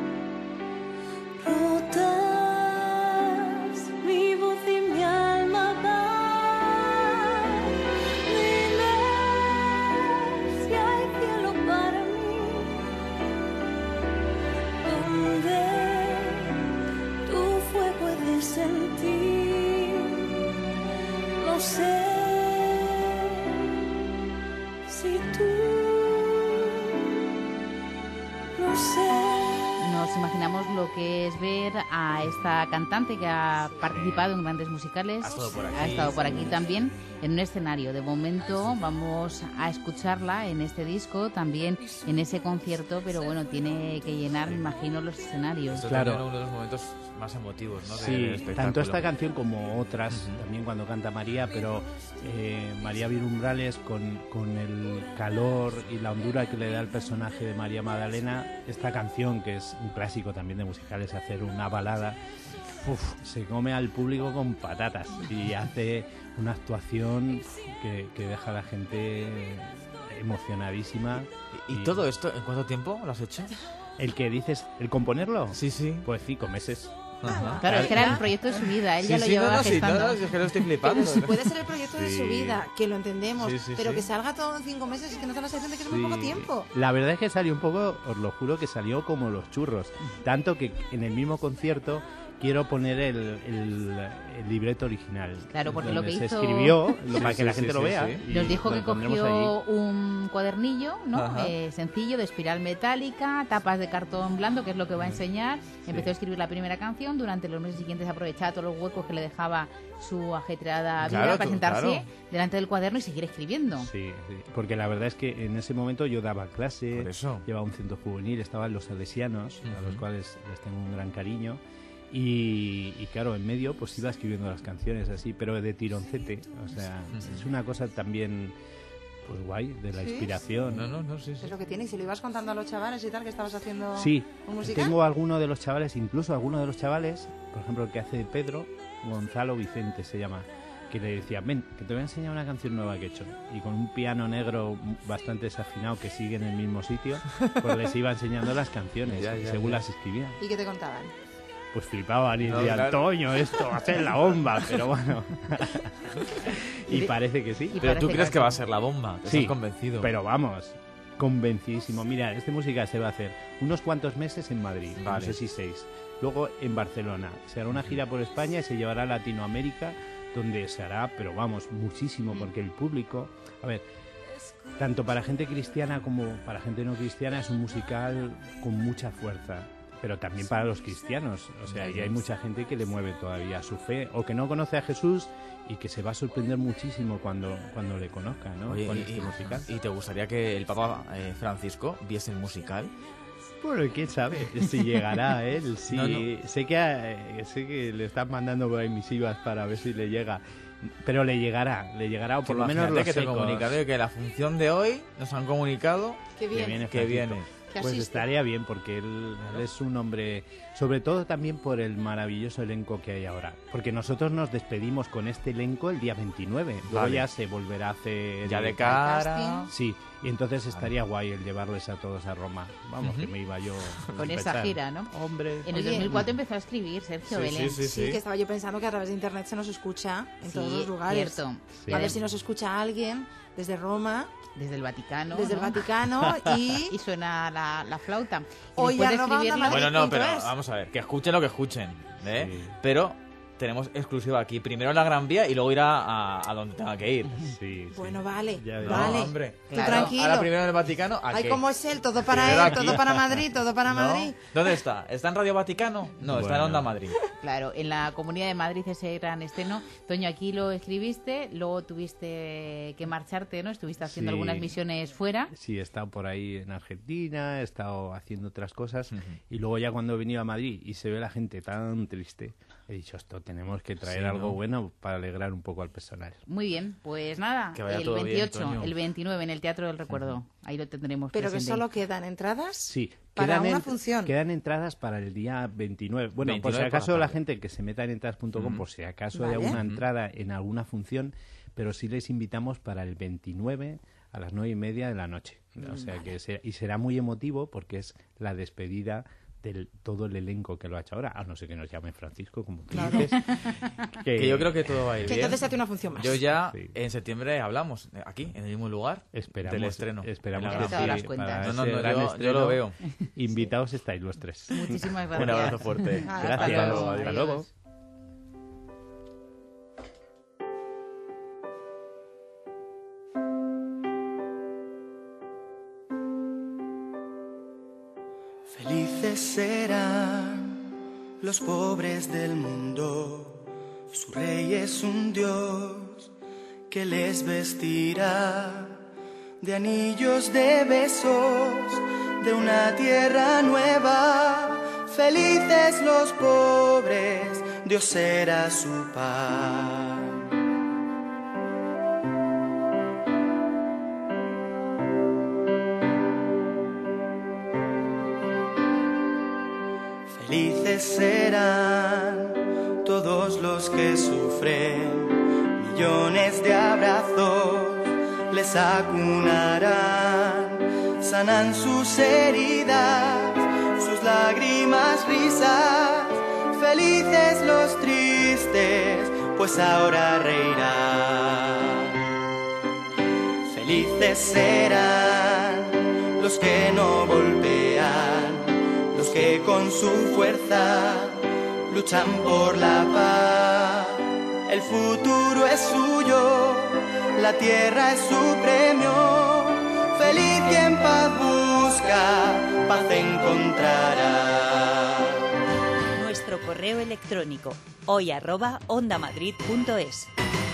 rotas, mi voz y mi alma van. Dime si hay cielo para mí, donde tu fuego he de sentir. No sé si tú, no sé. Nos imaginamos lo que es ver a esta cantante que ha participado en grandes musicales. Ha estado por aquí, ha estado por aquí también en un escenario. De momento vamos a escucharla en este disco, también en ese concierto, pero bueno, tiene que llenar, me imagino, los escenarios. Esto Claro. es uno de los momentos más emotivos, ¿no? Sí, del espectáculo. tanto esta canción como otras, uh-huh. también cuando canta María, pero eh, María Virumbrales con, con el calor y la hondura que le da el personaje de María Magdalena, esta canción, que es un clásico también de musicales, hacer una balada, uf, se come al público con patatas y hace una actuación que, que deja a la gente emocionadísima. ¿Y, y todo esto en cuánto tiempo lo has hecho? ¿El que dices, el componerlo? Sí, sí. Pues cinco meses. Ajá. Claro, es que era el proyecto de su vida, él sí, ya lo sí, llevaba no, no, gestando. Sí, no, no, si es que lo estoy flipando. Pero si puede ser el proyecto de Sí. su vida, que lo entendemos, Sí, sí, pero sí. que salga todo en cinco meses, es que nos da la sensación de que es muy Sí. poco tiempo. La verdad es que salió un poco, os lo juro, que salió como los churros. Tanto que en el mismo concierto quiero poner el, el, el libreto original. Claro, porque donde lo que se hizo... escribió, lo- para Sí, que la sí, gente sí, lo sí, vea. sí. y Nos dijo lo que pondremos cogió allí. un cuadernillo, ¿no? Ajá. Eh, sencillo, de espiral metálica, tapas de cartón blando, que es lo que va a enseñar. Empezó a escribir la primera canción. Durante los meses siguientes aprovechaba todos los huecos que le dejaba su ajetreada vida Claro, para sentarse claro. delante del cuaderno y seguir escribiendo. Sí, sí, porque la verdad es que en ese momento yo daba clase, Por eso. llevaba un centro juvenil, estaban los salesianos, a los Ujú. cuales les tengo un gran cariño, y, y claro, en medio pues iba escribiendo las canciones así, pero de tironcete, o sea, Ujú. es una cosa también pues guay, de la ¿Sí? inspiración. No, no, no, sí, sí. Es lo que tiene, y si lo ibas contando a los chavales y tal, que estabas haciendo Sí, un musical. tengo alguno de los chavales, incluso alguno de los chavales, por ejemplo, el que hace de Pedro, Gonzalo Vicente se llama, que le decía, ven, que te voy a enseñar una canción nueva que he hecho. Y con un piano negro bastante desafinado que sigue en el mismo sitio, pues les iba enseñando las canciones, Ya, ya, según ya. las escribía. ¿Y qué te contaban? pues flipaban y No, decían, claro. Toño, esto va a ser la bomba, pero bueno. Y parece que sí. Pero tú crees que va a ser la bomba, Sí, estás convencido. pero vamos, convencidísimo. Mira, este música se va a hacer unos cuantos meses en Madrid, Vale. no sé si seis. Luego en Barcelona. Se hará una gira por España y se llevará a Latinoamérica, donde se hará, pero vamos, muchísimo, porque el público... A ver, tanto para gente cristiana como para gente no cristiana es un musical con mucha fuerza. Pero también para los cristianos. O sea, y hay mucha gente que le mueve todavía su fe, o que no conoce a Jesús y que se va a sorprender muchísimo cuando, cuando le conozca, ¿no? Oye, Con y, este y- musical. ¿y te gustaría que el Papa eh, Francisco viese el musical? Bueno, quién sabe si llegará a él. Sí, No, no. Sé, que, eh, sé que le están mandando por ahí misivas para ver si le llega. Pero le llegará, le llegará, o por lo menos Imagínate los que te ecos. comunicado de que la función de hoy nos han comunicado Que Que viene. viene que Francisco. viene. Que Pues asiste. estaría bien, porque él, él es un hombre, sobre todo también por el maravilloso elenco que hay ahora. Porque nosotros nos despedimos con este elenco el día veintinueve. Luego Vale. ya se volverá a hacer... Ya de el- cara. Sí, y entonces estaría guay el llevarles a todos a Roma. Vamos, que me iba yo... Con esa pensar. gira, ¿no? Hombre... En el Oye. dos mil cuatro empezó a escribir Sergio Sí, Belén. sí, Sí, que estaba yo pensando que a través de internet se nos escucha en Sí, todos los lugares. cierto. Sí. A ver si nos escucha alguien desde Roma, Desde el Vaticano. desde ¿no? el Vaticano y... Y suena la, la flauta. Y Oye, después de arroba onda escribirlo- madrid. Bueno, no, pero punto es. vamos a ver, que escuchen lo que escuchen, ¿eh? Sí. Pero tenemos exclusiva aquí. Primero en la Gran Vía y luego ir a, a- a donde tenga que ir. Sí, sí. Bueno, vale, Ya ves. vale. No, hombre. Tú Claro. tranquilo. Ahora primero en el Vaticano, ¿a Ay, qué? ¿cómo es él? Todo para Primero él, aquí. todo para Madrid, todo para ¿No? Madrid. ¿Dónde está? ¿Está en Radio Vaticano? No, está en Bueno. Onda Madrid. Claro, en la Comunidad de Madrid ese gran estreno. Toño, aquí lo escribiste, luego tuviste que marcharte, ¿no? Estuviste haciendo Sí. algunas misiones fuera. Sí, he estado por ahí en Argentina, he estado haciendo otras cosas, Ujú. y luego ya cuando he venido a Madrid y se ve la gente tan triste, he dicho, esto tenemos que traer Sí, algo ¿no? bueno para alegrar un poco al personal. Muy bien, pues nada, Que vaya el todo bien, veintiocho, Toño. el veintinueve en el Teatro del Recuerdo. Ahí lo tendremos Pero que presente. solo quedan entradas Sí, para quedan una ent- función. Quedan entradas para el día veintinueve. Bueno, por si veintinueve por acaso la la tarde. gente que se meta en entradas punto com, Ujú. por si acaso Vale. hay alguna Ujú. entrada en alguna función, pero sí les invitamos para el veintinueve a las nueve y media de la noche. O sea que se- y será muy emotivo porque es la despedida de todo el elenco que lo ha hecho ahora, a no ser que nos llame Francisco, como tú Claro. dices. Que yo creo que todo va a ir Que bien. entonces se hace una función más. Yo ya Sí. en septiembre hablamos, eh, aquí, en el mismo lugar, Esperamos, del estreno. esperamos En la que Gran Todas Vía. las sí, cuentas. para No, no, ese no, gran yo- yo estreno, lo veo. Invitados estáis los tres. Muchísimas gracias. Un abrazo fuerte. Hasta Gracias. luego, Hasta adiós. luego. Felices serán los pobres del mundo, su rey es un Dios que les vestirá de anillos de besos, de una tierra nueva. Felices los pobres, Dios será su paz. Felices serán todos los que sufren, millones de abrazos les acunarán, sanan sus heridas, sus lágrimas, risas. Felices los tristes, pues ahora reirán. Felices serán los que no golpean, los que con su fuerza luchan por la paz. El futuro es suyo, la tierra es su premio. Feliz quien paz busca, paz encontrará. Nuestro correo electrónico hoy arroba ondamadrid.es.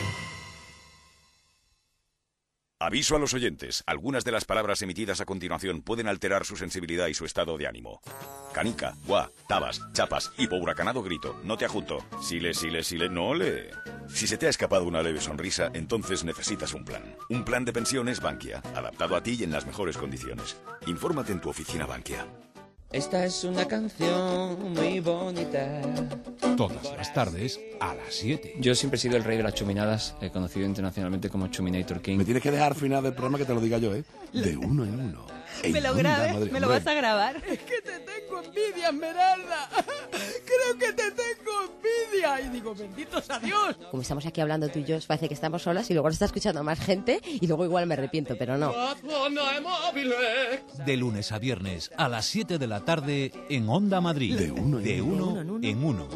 Aviso a los oyentes. Algunas de las palabras emitidas a continuación pueden alterar su sensibilidad y su estado de ánimo. Canica, guá, tabas, chapas, hipohuracanado grito, no te ajunto. Sile, sile, sile, no le. Si se te ha escapado una leve sonrisa, entonces necesitas un plan. Un plan de pensiones Bankia, adaptado a ti y en las mejores condiciones. Infórmate en tu oficina Bankia. Esta es una canción muy bonita. Todas las tardes a las siete. Yo siempre he sido el rey de las chuminadas, he conocido internacionalmente como Chuminator King. Me tienes que dejar al final del programa que te lo diga yo, ¿eh? De uno en uno. Me lo grabes, me lo vas a grabar. Es que te tengo envidia, Esmeralda. Creo que te tengo envidia. Y digo, bendito sea Dios. Como estamos aquí hablando tú y yo, parece que estamos solas y luego nos está escuchando más gente y luego igual me arrepiento, pero no. De lunes a viernes a las siete de la tarde en Onda Madrid. De uno, de uno, en uno. En uno.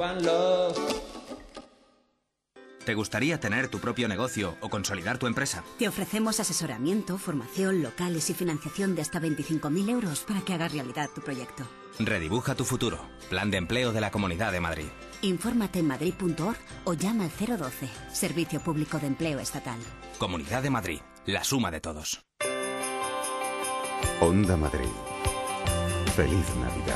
¿Te gustaría tener tu propio negocio o consolidar tu empresa? Te ofrecemos asesoramiento, formación, locales y financiación de hasta veinticinco mil euros para que hagas realidad tu proyecto. Redibuja tu futuro. Plan de empleo de la Comunidad de Madrid. Infórmate en madrid punto org o llama al cero doce, Servicio Público de Empleo Estatal. Comunidad de Madrid. La suma de todos. Onda Madrid. Feliz Navidad.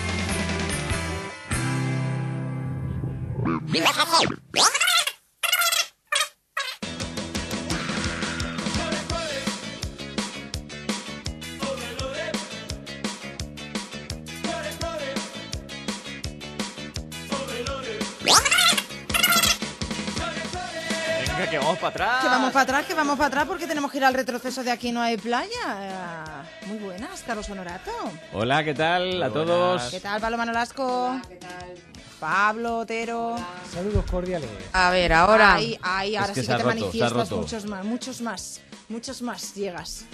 Venga, que vamos para atrás. Que vamos para atrás, que vamos para atrás porque tenemos que ir al retroceso de Aquí no hay playa. Eh, muy buenas, Carlos Honorato. Hola, ¿qué tal a todos? ¿Qué tal, Pablo Manolasco? ¿Qué tal? Pablo Otero. Saludos cordiales. A ver, ahora. Ahí, ahí, ahora Es que sí se que ha te roto, se ha manifiestas roto. muchos más, muchos más, muchos más llegas.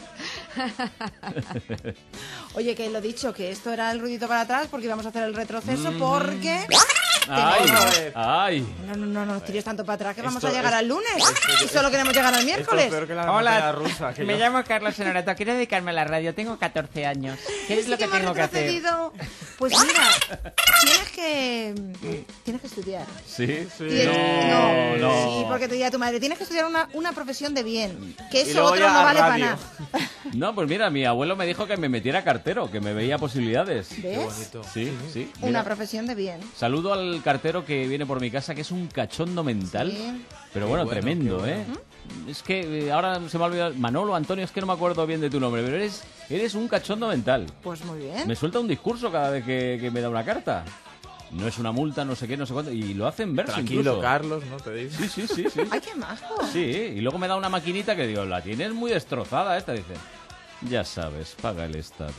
Oye, que lo dicho, que esto era el ruidito para atrás porque íbamos a hacer el retroceso Mm. porque... ¡Ay! Tenemos- ¡Ay! No, no, no, no tires tanto para atrás que vamos Esto a llegar es- al lunes esto- y solo queremos llegar al miércoles. Hola, rusa, que me yo- llamo Carlos Honorato, quiero dedicarme a la radio, tengo catorce años. ¿Qué es lo que hemos tengo que hacer? retrocedido. Pues mira, tienes que tienes que estudiar. ¿Sí? Y- No, no. Sí, porque te diría tu madre, tienes que estudiar una, una profesión de bien, que Y eso luego otro ya no a vale para radio. nada. No, pues mira, mi abuelo me dijo que me metiera cartero, que me veía posibilidades. ¿Ves? Qué bonito. Sí, sí. Una mira. profesión de bien. Saludo al cartero que viene por mi casa, que es un cachondo mental. Sí. Pero Qué bueno, bueno, tremendo, qué ¿eh? bueno. Es que eh, ahora se me ha olvidado. Manolo, Antonio, es que no me acuerdo bien de tu nombre, pero eres, eres un cachondo mental. Pues muy bien. Me suelta un discurso cada vez que, que me da una carta. No es una multa, no sé qué, no sé cuánto. Y lo hace en verso Tranquilo, incluso. Carlos, ¿no? Te digo. Sí, sí, sí, sí. Ay, qué majo. Sí, y luego me da una maquinita que digo, la tienes muy destrozada esta, dice. Ya sabes, paga el Estado.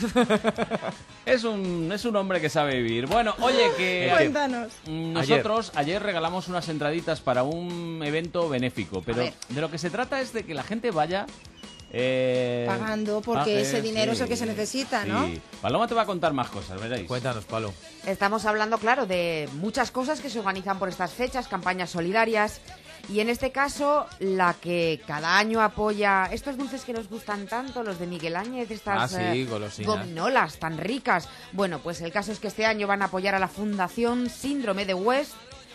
es un es un hombre que sabe vivir. Bueno, oye, que... Cuéntanos. Mm, Nosotros ayer. regalamos unas entraditas para un evento benéfico, pero ver. de lo que se trata es de que la gente vaya... eh, Pagando porque ah, ese eh, dinero es el sí, que se necesita, ¿no? sí. Paloma te va a contar más cosas, veréis. Cuéntanos, Palo. Estamos hablando, claro, de muchas cosas que se organizan por estas fechas, campañas solidarias. Y en este caso, la que cada año apoya estos dulces que nos gustan tanto, los de Miguel Áñez, estas Ah, sí, eh, golosinas. gominolas tan ricas. Bueno, pues el caso es que este año van a apoyar a la Fundación Síndrome de West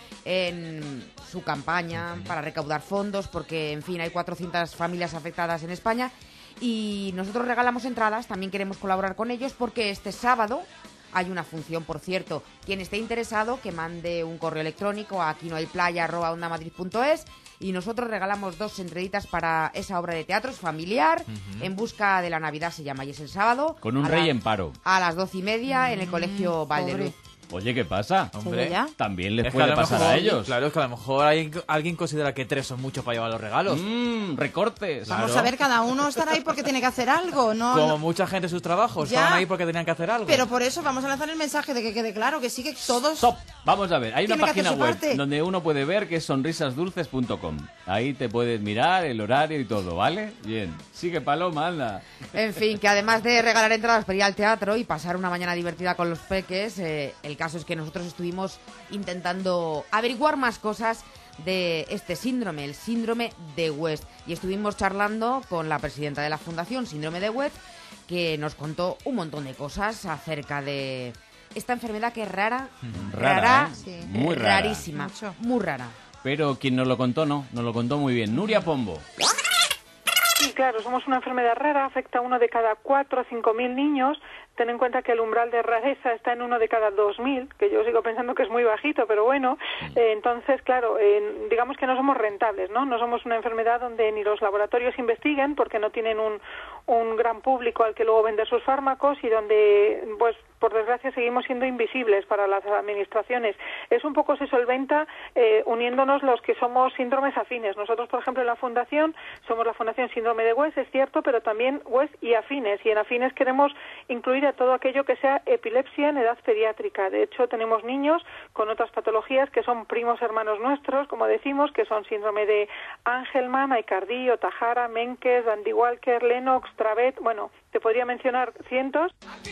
en su campaña para recaudar fondos, porque, en fin, hay cuatrocientas familias afectadas en España. Y nosotros regalamos entradas, también queremos colaborar con ellos, porque este sábado hay una función, por cierto. Quien esté interesado, que mande un correo electrónico a aquí no hay playa arroba ondamadrid punto es y nosotros regalamos dos entraditas para esa obra de teatro, es familiar, Ujú. En busca de la Navidad se llama, y es el sábado. Con un a rey la- en paro. A las doce y media en el colegio Valdeluz. Oye, ¿qué pasa? Hombre, ya? También les Es que puede a lo pasar mejor- a ellos. Claro, es que a lo mejor hay- alguien considera que tres son muchos para llevar los regalos. Mmm, recortes. Vamos Claro. a ver, cada uno estará ahí porque tiene que hacer algo, ¿no? Como No- mucha gente en sus trabajos, Ya. estaban ahí porque tenían que hacer algo. Pero por eso vamos a lanzar el mensaje de que quede claro que sí que todos... Vamos a ver, hay una Tiene que hacer página su web parte. donde uno puede ver que es sonrisas dulces punto com. Ahí te puedes mirar el horario y todo, ¿vale? Bien. Sigue Paloma, anda. En fin, que además de regalar entradas para ir al teatro y pasar una mañana divertida con los peques, eh, el caso es que nosotros estuvimos intentando averiguar más cosas de este síndrome, el síndrome de West. Y estuvimos charlando con la presidenta de la Fundación Síndrome de West, que nos contó un montón de cosas acerca de esta enfermedad que es rara, Rara, ¿eh? sí, Muy rara. rarísima, muy rara. Pero quien nos lo contó, no, nos lo contó muy bien. Nuria Pombo. Sí, claro, somos una enfermedad rara, afecta a uno de cada cuatro o cinco mil niños. Ten en cuenta que el umbral de rareza está en uno de cada dos mil, que yo sigo pensando que es muy bajito, pero bueno. Eh, entonces, claro, eh, digamos que no somos rentables, ¿no? No somos una enfermedad donde ni los laboratorios investiguen porque no tienen un, un gran público al que luego vender sus fármacos y donde, pues, por desgracia seguimos siendo invisibles para las administraciones. Es un poco se solventa eh, uniéndonos los que somos síndromes afines. Nosotros, por ejemplo, en la Fundación somos la Fundación Síndrome de West, es cierto, pero también West y afines. Y en afines queremos incluir a todo aquello que sea epilepsia en edad pediátrica. De hecho, tenemos niños con otras patologías que son primos hermanos nuestros, como decimos, que son síndrome de Angelman, Aicardi, Ohtahara, Menkes, Dandy Walker, Lennox, Dravet. Bueno, te podría mencionar cientos.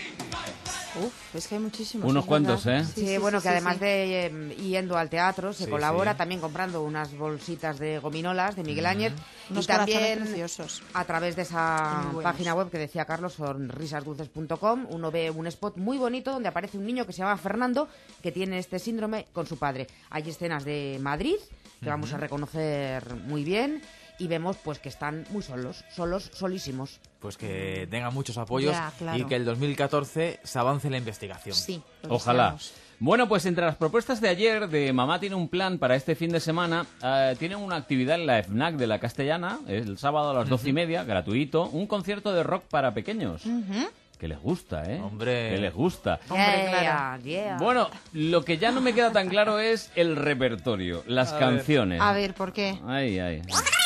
Uf, es que hay muchísimos. Unos cuantos, ¿eh? Sí, Sí, bueno, sí, que sí, además sí. de eh, yendo al teatro, se Sí, colabora sí. también comprando unas bolsitas de gominolas de Miguel Áñez Unos y también corazones preciosos. a través de esa Muy buenos. página web que decía Carlos, sonrisas dulces punto com, uno ve un spot muy bonito donde aparece un niño que se llama Fernando, que tiene este síndrome con su padre. Hay escenas de Madrid que vamos a reconocer muy bien y vemos pues que están muy solos, solos, solísimos. Pues que tengan muchos apoyos Ya, claro. y que el dos mil catorce se avance en la investigación. Sí. Ojalá. Bueno, pues entre las propuestas de ayer de Mamá tiene un plan para este fin de semana, eh, tienen una actividad en la FNAC de la Castellana, el sábado a las doce y media, gratuito, un concierto de rock para pequeños. Que les gusta, ¿eh? Hombre. Que les gusta. Hombre, claro. Yeah. Bueno, lo que ya no me queda tan claro es el repertorio, las A ver. canciones. A ver, ¿por qué? Ay, ay.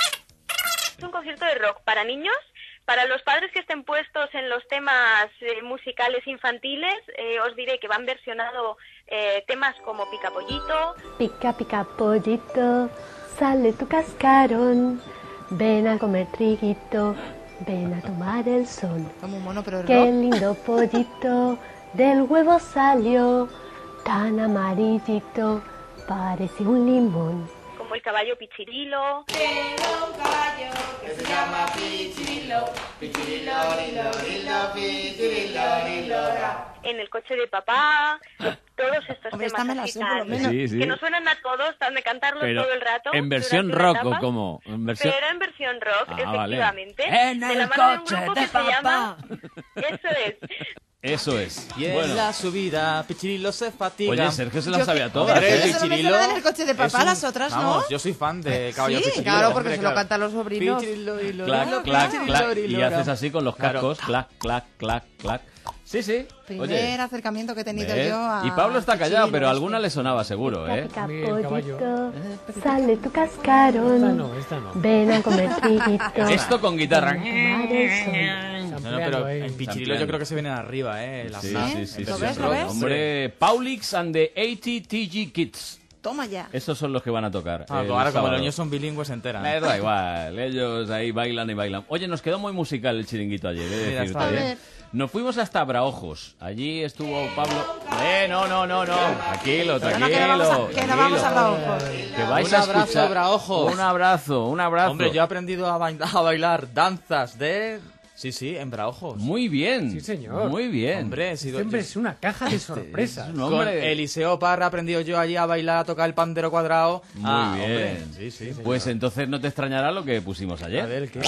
Es un concierto de rock para niños, para los padres que estén puestos en los temas eh, musicales infantiles. Eh, os diré que van versionado eh, temas como Pica Pollito. Pica, pica, pollito, sale tu cascarón, ven a comer triguito, ven a tomar el sol. Como un mono, pero el Qué rock. lindo pollito, del huevo salió, tan amarillito, parece un limón. Como el caballo Pichirilo. Tengo un caballo que se llama Pichirilo, Pichirilo, lilo, lilo, Pichirilo, lilo, ra. En el coche de papá. Todos estos Hombre, esta me temas la así sé, por lo tan- menos. Sí, sí. que nos suenan a todos, tan de cantarlos Pero todo el rato. en versión durante una rock, ¿o etapa. cómo? En versión... Pero en versión rock, Ah, vale. efectivamente. En de el la mano de un coche grupo de que se papá. llama... Eso es. Eso es. Y en Bueno. la subida, Pichirilo se fatiga. Oye, Sergio se las Yo sabía que- todas, Pero ¿eh? eso solo me suena en el coche de papá, es un- las otras no. Vamos, yo soy fan de Caballo Sí, Pichirilo. claro, porque hombre, se lo claro. cantan los sobrinos. Pichirilo, lilo, Clac, lilo, clac, pichirilo, clac. Y lilo, haces ra. así con los Claro. cascos. Clac, clac, clac, clac. Sí, sí. Primer Oye, acercamiento que he tenido ¿ves? yo a... Y Pablo está callado, Pichirilo pero a este. alguna le sonaba seguro, ¿eh? Pica, mí el caballo. pollito, sale tu cascarón, Esta no, esta no. ven a comer triguito. Esto con guitarra. ven a tomar el sol. No, no, pero en Pichirilo yo creo que se vienen arriba, ¿eh? La Sí, Fnac, sí, en sí. versión sí, sí. rock, Hombre, Paulix and the ochenta T G Kids. Toma ya. Esos son los que van a tocar. Ah, el pues ahora como sábado. los niños son bilingües se enteran. Les da igual, ellos ahí bailan y bailan. Oye, nos quedó muy musical el chiringuito ayer, he de Mira, decirte, está bien. ¿eh? Nos fuimos hasta Braojos. Allí estuvo Pablo. Eh, no, no, no, no. Tranquilo, Pero tranquilo. no, que no vamos a- que no vamos a Braojos. Que vais Un a abrazo, escuchar- Braojos. Un abrazo, un abrazo. Hombre, yo he aprendido a bailar, a bailar danzas de... Sí, sí, en Braojos. Muy bien. Sí, señor. Muy bien. Hombre, he sido... Este hombre yo- es una caja de sorpresas. es un Con hombre. Eliseo Parra he aprendido yo allí a bailar, a tocar el pandero cuadrado. Muy Ah, bien. hombre, sí, sí. Pues entonces no te extrañará lo que pusimos ayer. A ver, ¿qué?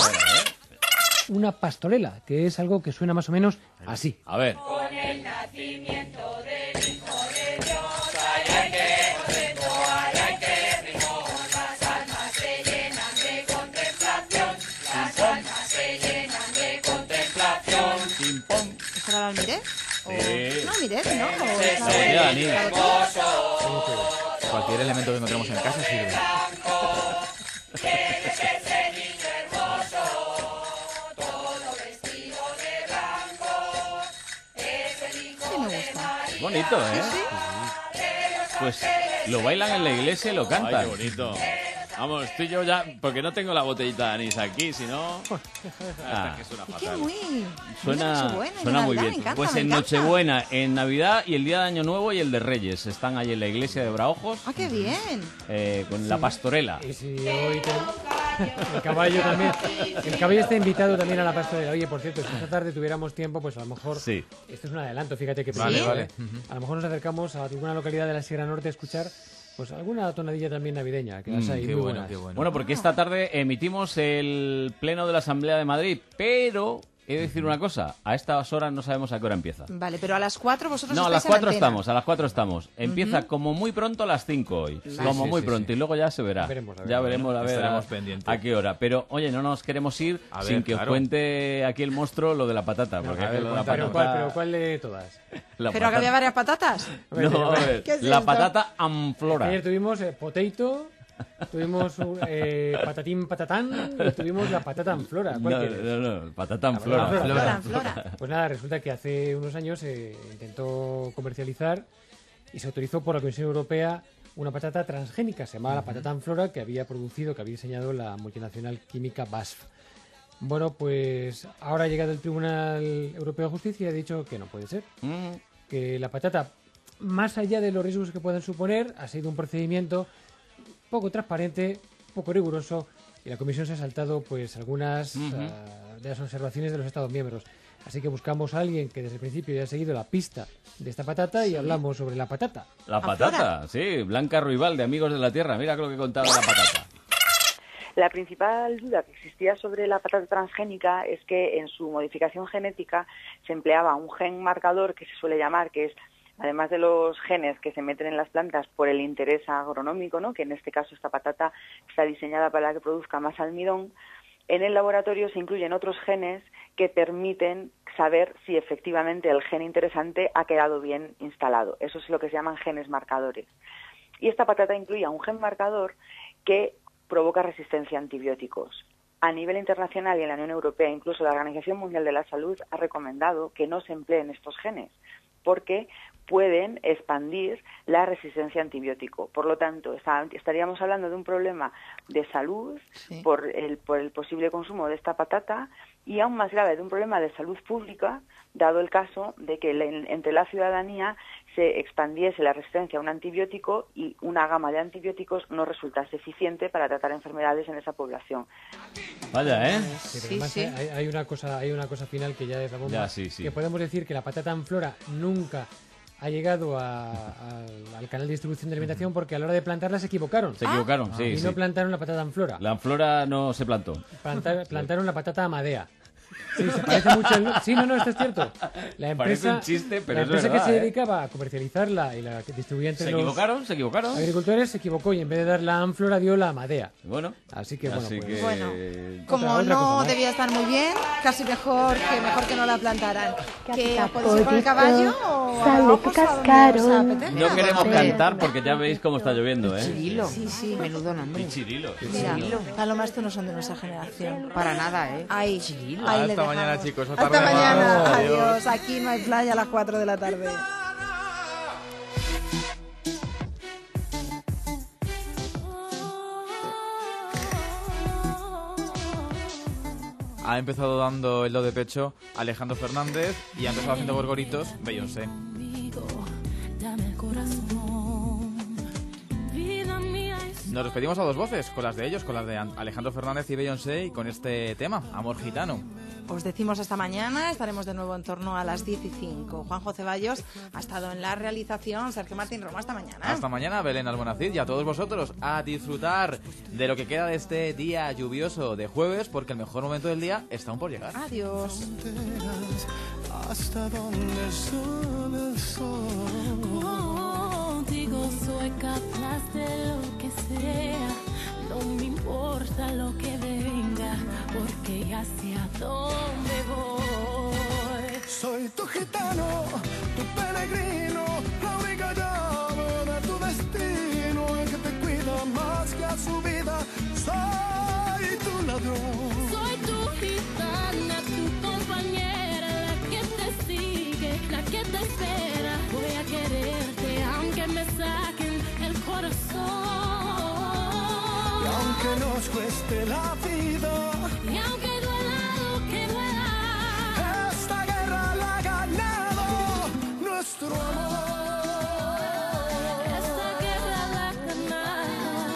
Una pastorela, que es algo que suena más o menos así. A ver. Con el nacimiento del Hijo de Dios, ay, ay, qué contento, ay, ay, qué primor. Las almas se llenan de contemplación, las almas se llenan de contemplación. Pim, pom. ¿Eso era el Almiré? Sí. No, Almiré, ¿no? O Sí, es la- sí, Dani. Cualquier elemento que encontremos en casa sirve. Eres ese niño hermoso, todo vestido de blanco. Es el hijo Sí, me de gusta. María. Bonito, ¿eh? Pues lo bailan en la iglesia y lo cantan. Ay, qué bonito. Vamos, estoy yo ya, porque no tengo la botellita de anís aquí, si no... Ah, que suena Es que muy... Suena, Nochebuena y suena muy Navidad, bien. me encanta, Pues me en encanta. Nochebuena, en Navidad y el día de Año Nuevo y el de Reyes. Están ahí en la iglesia de Braojos ¡Ah, qué bien! eh, con la pastorela. Y si hoy tenemos... El caballo también. El caballo está invitado también a la pastorela. Oye, por cierto, si esta tarde tuviéramos tiempo, pues a lo mejor... Sí. Esto es un adelanto, fíjate que Vale, pequeño, vale. ¿eh? A lo mejor nos acercamos a alguna localidad de la Sierra Norte a escuchar pues alguna tonadilla también navideña, que las Mm, hay qué muy bueno, buenas. qué bueno. Bueno, porque esta tarde emitimos el pleno de la Asamblea de Madrid, pero he de decir una cosa, a estas horas no sabemos a qué hora empieza. Vale, pero a las cuatro vosotros No, a estáis las en cuatro antena. estamos, a las cuatro estamos. Empieza Ujú. como muy pronto a las cinco hoy. Vale. Como Sí, muy sí, pronto. sí. Y luego ya se verá. Ya veremos, a ver, ya a ver. veremos a ver Estaremos a, pendientes. a qué hora. Pero, oye, no nos queremos ir A sin ver, que claro. os cuente aquí el monstruo lo de la patata. Porque a ver, lo de la cuéntanos. ¿Pero cuál, patata... pero cuál de todas? la ¿Pero que patata- había varias patatas? No, a ver, ¿Qué es la esto? patata amflora. Ayer tuvimos eh, potato, tuvimos un, eh, patatín patatán y tuvimos la patata en flora. ¿Cuál No, quieres? no, no, patata La amflora. patata Flora. en flora. Pues nada, resulta que hace unos años se intentó comercializar y se autorizó por la Comisión Europea una patata transgénica, se llamaba la patata en flora, que había producido, que había diseñado la multinacional química B A S F. Bueno, pues ahora ha llegado el Tribunal Europeo de Justicia y ha dicho que no puede ser. Mm. Que la patata, más allá de los riesgos que puedan suponer, ha sido un procedimiento poco transparente, poco riguroso, y la Comisión se ha saltado pues algunas Ujú. uh, de las observaciones de los Estados miembros. Así que buscamos a alguien que desde el principio haya seguido la pista de esta patata y hablamos sobre la patata. La patata, sí. Blanca Ruibal, de Amigos de la Tierra. Mira lo que contaba de la patata. La principal duda que existía sobre la patata transgénica es que en su modificación genética se empleaba un gen marcador que se suele llamar, que es, además de los genes que se meten en las plantas por el interés agronómico, ¿no? Que en este caso esta patata está diseñada para que produzca más almidón, en el laboratorio se incluyen otros genes que permiten saber si efectivamente el gen interesante ha quedado bien instalado. Eso es lo que se llaman genes marcadores. Y esta patata incluía un gen marcador que provoca resistencia a antibióticos. A nivel internacional y en la Unión Europea, incluso la Organización Mundial de la Salud ha recomendado que no se empleen estos genes, porque pueden expandir la resistencia a antibiótico. Por lo tanto, está, estaríamos hablando de un problema de salud Sí. por el, por el posible consumo de esta patata y aún más grave de un problema de salud pública, dado el caso de que le- entre la ciudadanía se expandiese la resistencia a un antibiótico y una gama de antibióticos no resultase eficiente para tratar enfermedades en esa población. Vaya, ¿eh? Sí, pero además Hay, hay una cosa, hay una cosa final que ya es la bomba, Ya, sí, sí. que podemos decir que la patata en flora nunca ha llegado a- al- al canal de distribución de alimentación porque a la hora de plantarla se equivocaron. Se equivocaron, sí, Y no sí. plantaron la patata en flora. La amflora no se plantó. Plantar- plantaron la patata amadea. Sí, se parece mucho al- Sí, no, no, esto es cierto. La Parece empresa, un chiste, pero la es empresa verdad, que se ¿eh? dedicaba a comercializarla y la que distribuía entre Se los equivocaron, se equivocaron. agricultores se equivocó y en vez de dar la ánflora dio la amadea. Bueno, así que bueno, así pues, que- Bueno, otra- como otra no cosa más. debía estar muy bien, casi mejor que mejor que no la plantaran. ¿Que Capita podéis ir con el pollito, caballo o sale vamos tu a donde os cascarón. apetezca? No queremos Sí. cantar porque ya veis cómo está lloviendo, ¿eh? Chirilo. Sí, sí. Menudo nombre. Pichirilo. Mira, Palomas, tú no son de nuestra generación. Para nada, ¿eh? Ahí, Chirilo. ahí le Hasta mañana, dejamos. chicos. Otra Hasta vez. mañana. Adiós. Adiós. Aquí no hay playa a las cuatro de la tarde. Ha empezado dando el do de pecho Alejandro Fernández y ha empezado haciendo gorgoritos Beyoncé. Dame el corazón, vida mía es Nos despedimos a dos voces, con las de ellos, con las de Alejandro Fernández y Beyoncé y con este tema, Amor Gitano. Os decimos hasta mañana, estaremos de nuevo en torno a las diez y cinco. Juanjo Ceballos ha estado en la realización, Sergio Martín Roma, hasta mañana. Hasta mañana, Belén Almonacid, y a todos vosotros a disfrutar de lo que queda de este día lluvioso de jueves, porque el mejor momento del día está aún por llegar. Adiós. hasta donde sube el sol. Contigo soy capaz de lo que sea, no me importa lo que venga, porque ya sé a dónde voy. Soy tu gitano, tu peregrino, la única llave de tu destino, el que te cuida más que a su vida. Soy tu ladrón. Soy tu gitana, tu compañera, la que te sigue, la que te espera. Voy a quererte aunque me saquen el corazón. Y aunque nos cueste la vida, Y aunque duela lo que duela, esta guerra la ha ganado nuestro amor. esta guerra la ganamos,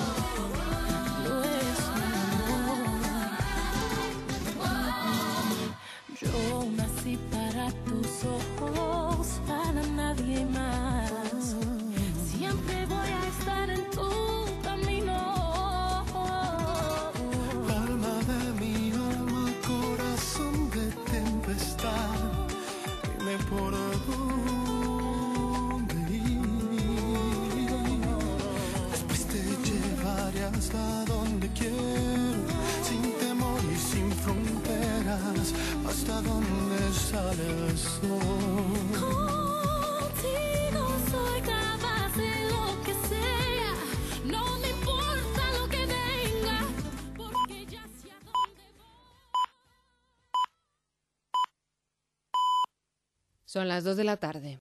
nuestro amor. Yo nací para tus ojos, para nadie más. Siempre voy a estar en tu camino. Alma de mi alma, corazón de ti. hasta donde quiero, sin temor y sin fronteras, hasta donde sale el sol. Contigo soy capaz de lo que sea, no me importa lo que venga, porque ya sé a dónde voy. Son las dos de la tarde.